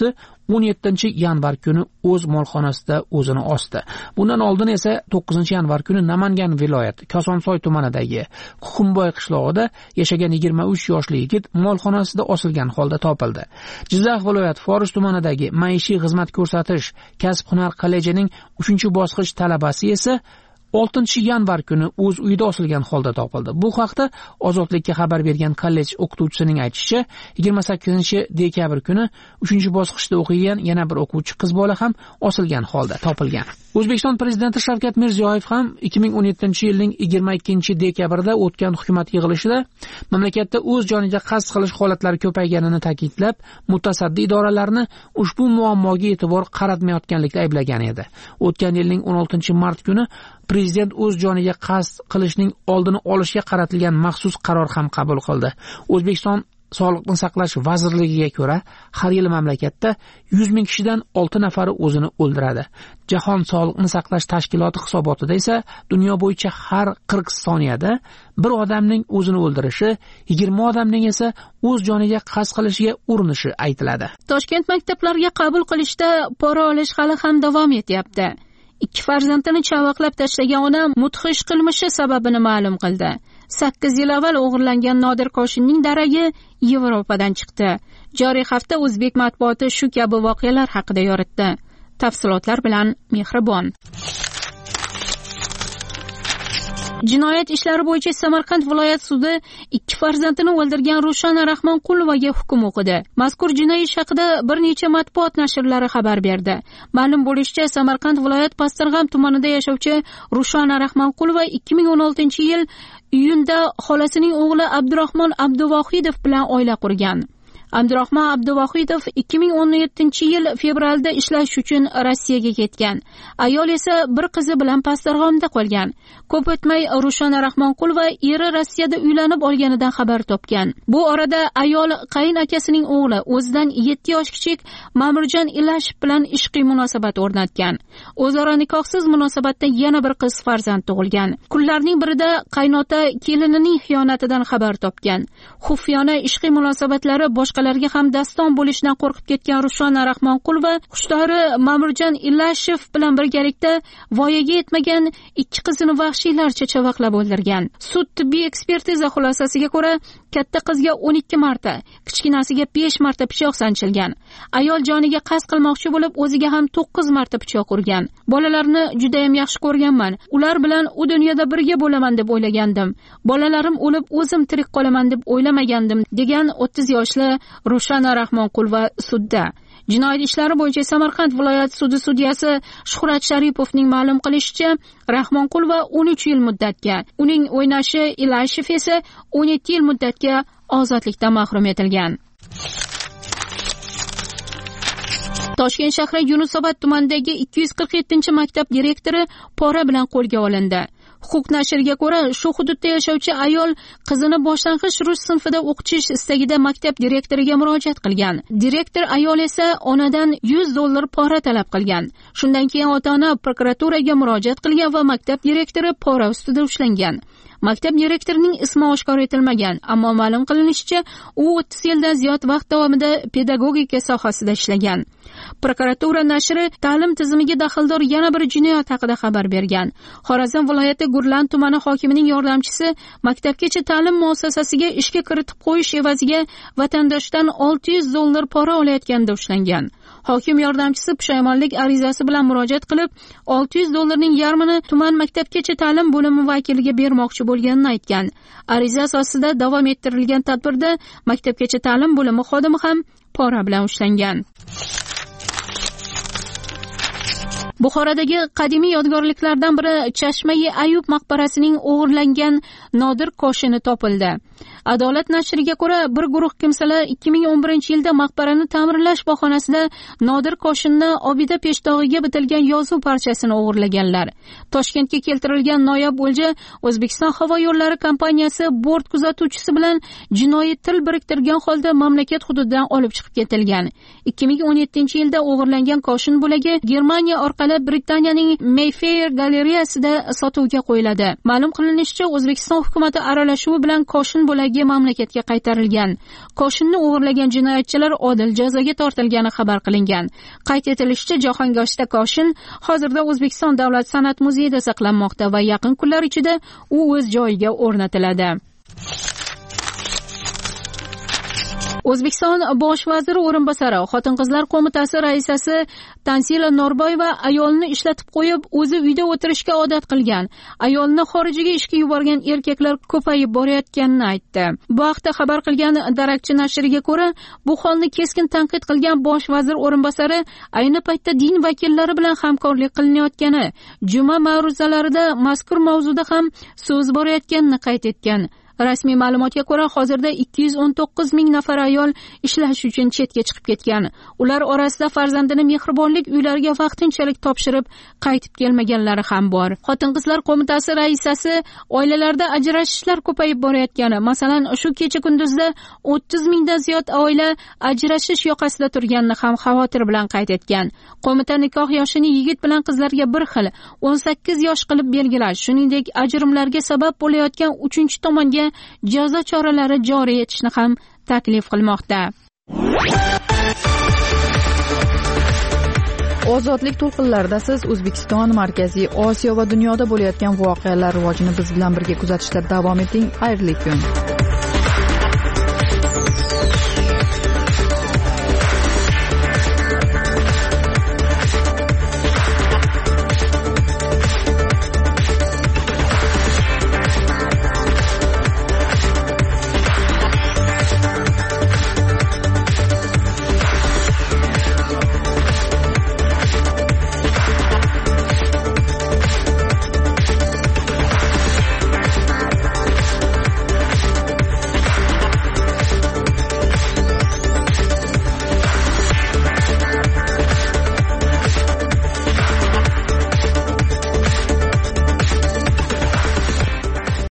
o'n yettinchi yanvar kuni o'z molxonasida o'zini osdi. Bundan oldin esa to'qqizinchi yanvar kuni Namangan viloyati Kosonsoy tumanidagi Quxumboy qishlog'ida yashagan yigirma uch yoshli yigit molxonasida osilgan holda topildi. Jizzax viloyati Forish tumanidagi maishiy xizmat ko'rsatish kasb-hunar kollejining uchinchi bosqich talabasi esa oltinchi yanvar kuni o'z uyida osilgan holda topildi. Bu haqda Ozodlikka xabar bergan kollej o'qituvchisining aytishicha, yigirma sakkizinchi dekabr kuni uchinchi bosqichda o'qigan yana bir o'quvchi qiz bola ham osilgan holda topilgan. O'zbekiston prezidenti Shavkat Mirziyoyev ham ikki ming o'n yettinchi yilning yigirma ikkinchi dekabrda o'tgan hukumat yig'ilishida mamlakatda o'z joniga qasd qilish holatlari ko'payganini ta'kidlab, mutasaddi idoralarni ushbu muammoga e'tibor qaratmayotganlikda ayblagan edi. O'tgan yilning o'n oltinchi mart kuni Prezident o'z joniga qasd qilishning oldini olishga qaratilgan maxsus qaror ham qabul qildi. O'zbekiston Sog'liqni saqlash vazirligiga ko'ra, har yili mamlakatda yuz ming kishidan olti nafari o'zini o'ldiradi. Jahon Sog'liqni saqlash tashkiloti hisobotida esa dunyo bo'yicha har qirq soniyada bir odamning o'zini o'ldirishi, yigirma odamning esa o'z joniga qasd qilishiga urinishi aytiladi. Toshkent maktablariga qabul qilishda pora olish hali ham davom etyapti. Ikki farzandini chavaqlab tashlagan ona mudhish qilmishi sababini ma'lum qildi. sakkiz yil avval o'g'irlangan Nodir Koshinning daragi Yevropadan chiqdi. Joriy hafta o'zbek matbuoti shu kabi voqealar haqida yoritdi. Tafsilotlar bilan Mehribon. Jinoyat ishlari bo'yicha Samarqand viloyat sudi ikki farzandini o'ldirgan Rushana Rahmonqulovaga hukm o'qidi. Mazkur jinoiy ish haqida bir necha matbuot nashrlari xabar berdi. Ma'lum bo'lishicha, Samarqand viloyat Pastirg'am tumanida yashovchi Rushana Rahmonqulova ikki ming o'n oltinchi yil iyunda xolasining o'g'li Abdurahmon Abduvohidov bilan oila qurgan. Abdurahmon Abduvohidov ikki ming o'n yettinchi yil fevralda ishlash uchun Rossiyaga ketgan. Ayol esa bir qizi bilan Pastarg'omda qolgan. Ko'p o'tmay Rushana Rahmonqulova eri Rossiyada uylanib olganidan xabar topgan. Bu orada ayol qayin akasining o'g'li o'zidan yetti yosh kichik Ma'murjon Ilashev bilan ishqiy munosabat o'rnatgan. O'zaro nikohsiz munosabatda yana bir qiz farzand tug'ilgan. Kunlarning birida qaynota kelinining xiyonatidan xabar topgan. Xufiyona ishqiy munosabatlari boshqa larga ham daston bo'lishidan qo'rqib ketgan Rushana Rahmonqulova xushdori Ma'murjon Ilashev bilan birgalikda voyaga yetmagan ikki qizini vahshiylarcha chavaqlab o'ldirgan. Sud tibbiy ekspertiza xulosasiga ko'ra, katta qizga o'n ikki marta, kichkinasiga besh marta pichoq sanchilgan. Ayol joniga qasd qilmoqchi bo'lib, o'ziga ham to'qqiz marta pichoq urgan. Bolalarni juda ham yaxshi ko'rganman. Ular bilan u dunyoda birga bo'laman deb o'ylagandim. Bolalarim o'lib, o'zim tirik qolaman deb o'ylamagandim, degan o'ttiz yoshli Rushana Rahmonqulova sudda. Jinoyat ishlari bo'yicha Samarqand viloyat sudi sudyasi Shuhrat Sharipovning ma'lum qilishicha, Rahmonqulova o'n uch yil muddatga, uning o'ynashi Ilashev esa o'n yetti yil muddatga ozodlikdan mahrum etilgan. Toshkent shahri Yunusobod tumanidagi ikki yuz qirq yettinchi maktab direktori pora bilan qo'lga olindi. Huquq nashriga ko'ra, shu hududda yashovchi ayol qizini boshlang'ich rus sinfida o'qitish istagida maktab direktoriga murojaat qilgan. Direktor ayol esa onadan yuz dollar pora talab qilgan. Shundan keyin ota-ona prokuraturaga murojaat qilgan va maktab direktori pora ustida ushlangan. Maktab direktorining ismi oshkor etilmagan, ammo ma'lum qilinishicha, u o'ttiz yildan ziyod vaqt davomida pedagogika sohasida ishlagan. Prokuratura nashri ta'lim tizimiga daxldor yana bir jinoyat haqida xabar bergan. Xorazm viloyati Gurlan tumani hokimining yordamchisi maktabgacha ta'lim muassasasiga ishga kiritib qo'yish evaziga vatandoshdan olti yuz dollar pora olayotganda ushlangan. Hokim yordamchisi pushaymonlik arizasi bilan murojaat qilib, olti yuz dollarning yarmini tuman maktabgacha ta'lim bo'limi vakiliga bermoqchi bo'lganini aytgan. Ariza asosida davom ettirilgan tadbirda maktabgacha ta'lim bo'limi xodimi ham pora bilan ushlangan. Buxorodagi qadimiy yodgorliklardan biri Chashma-i Ayub maqbarasining o'g'irlangan Nodir koshini topildi. Adolat nashriga ko'ra, bir guruh kimsalar ikki ming o'n birinchi yilda maqbarani ta'mirlash bahonasida Nodir koshinni obida peshtig'iga bitilgan yozuv parchasini o'g'irlaganlar. Toshkentga keltirilgan noyob o'lja O'zbekiston havo yo'llari kompaniyasi bort kuzatuvchisi bilan jinoiy til biriktirgan holda mamlakat hududidan olib chiqib ketilgan. ikki ming o'n yettinchi yilda o'g'irlangan koshin bo'lagi Germaniya orqali Britaniyaning Mayfair galereyasida sotuvga qo'yiladi. Ma'lum qilinishicha, O'zbekiston hukumati aralashuvi bilan koshin bo'lagi birga mamlakatga qaytarilgan. Koshinni o'g'irlagan jinoyatchilar odil jazoga tortilgani xabar qilingan. Qayd etilishicha, Jahongoshta koshin hozirda O'zbekiston Davlat san'at muzeyida saqlanmoqda va yaqin kunlar ichida u o'z joyiga o'rnatiladi. O'zbekiston bosh vaziri o'rinbosari, Xotin-qizlar qo'mitasi raisasi Tansila Norboyeva ayolni ishlatib qo'yib, o'zi uyda o'tirishga odat qilgan, ayolni xorijga ishga yuborgan erkaklar ko'payib borayotganini aytdi. Bu haqda xabar qilgan Darakchi nashriga ko'ra, bu holni keskin tanqid qilgan bosh vazir o'rinbosari ayni paytda din vakillari bilan hamkorlik qilinayotgani, juma ma'ruzalarida mazkur mavzuda ham so'z borayotganini qayd etgan. Rasmiy ma'lumotga ko'ra, hozirda ikki yuz o'n to'qqiz ming nafar ayol ishlash uchun chetga chiqib ketgan. Ular orasida farzandini mehribonlik uylariga vaqtinchalik topshirib, qaytib kelmaganlari ham bor. Xotin-qizlar qo'mitasi raisasi oilalarda ajrashishlar ko'payib borayotgani, masalan, shu kecha kunduzda o'ttiz mingdan ziyod oila ajrashish yoqasida turganini ham xavotir bilan qayd etgan. Qo'mita nikoh yoshini yigit bilan qizlarga bir xil o'n sakkiz yosh qilib belgilash, shuningdek ajrimlarga sabab bo'layotgan uchinchi tomonga jazo choralari joriy etishni ham taklif qilmoqda. Ozodlik to'lqinlarida siz O'zbekiston, Markaziy Osiyo va dunyoda bo'layotgan voqealar rivojini biz bilan birga kuzatishda davom eting. Xayrli kun.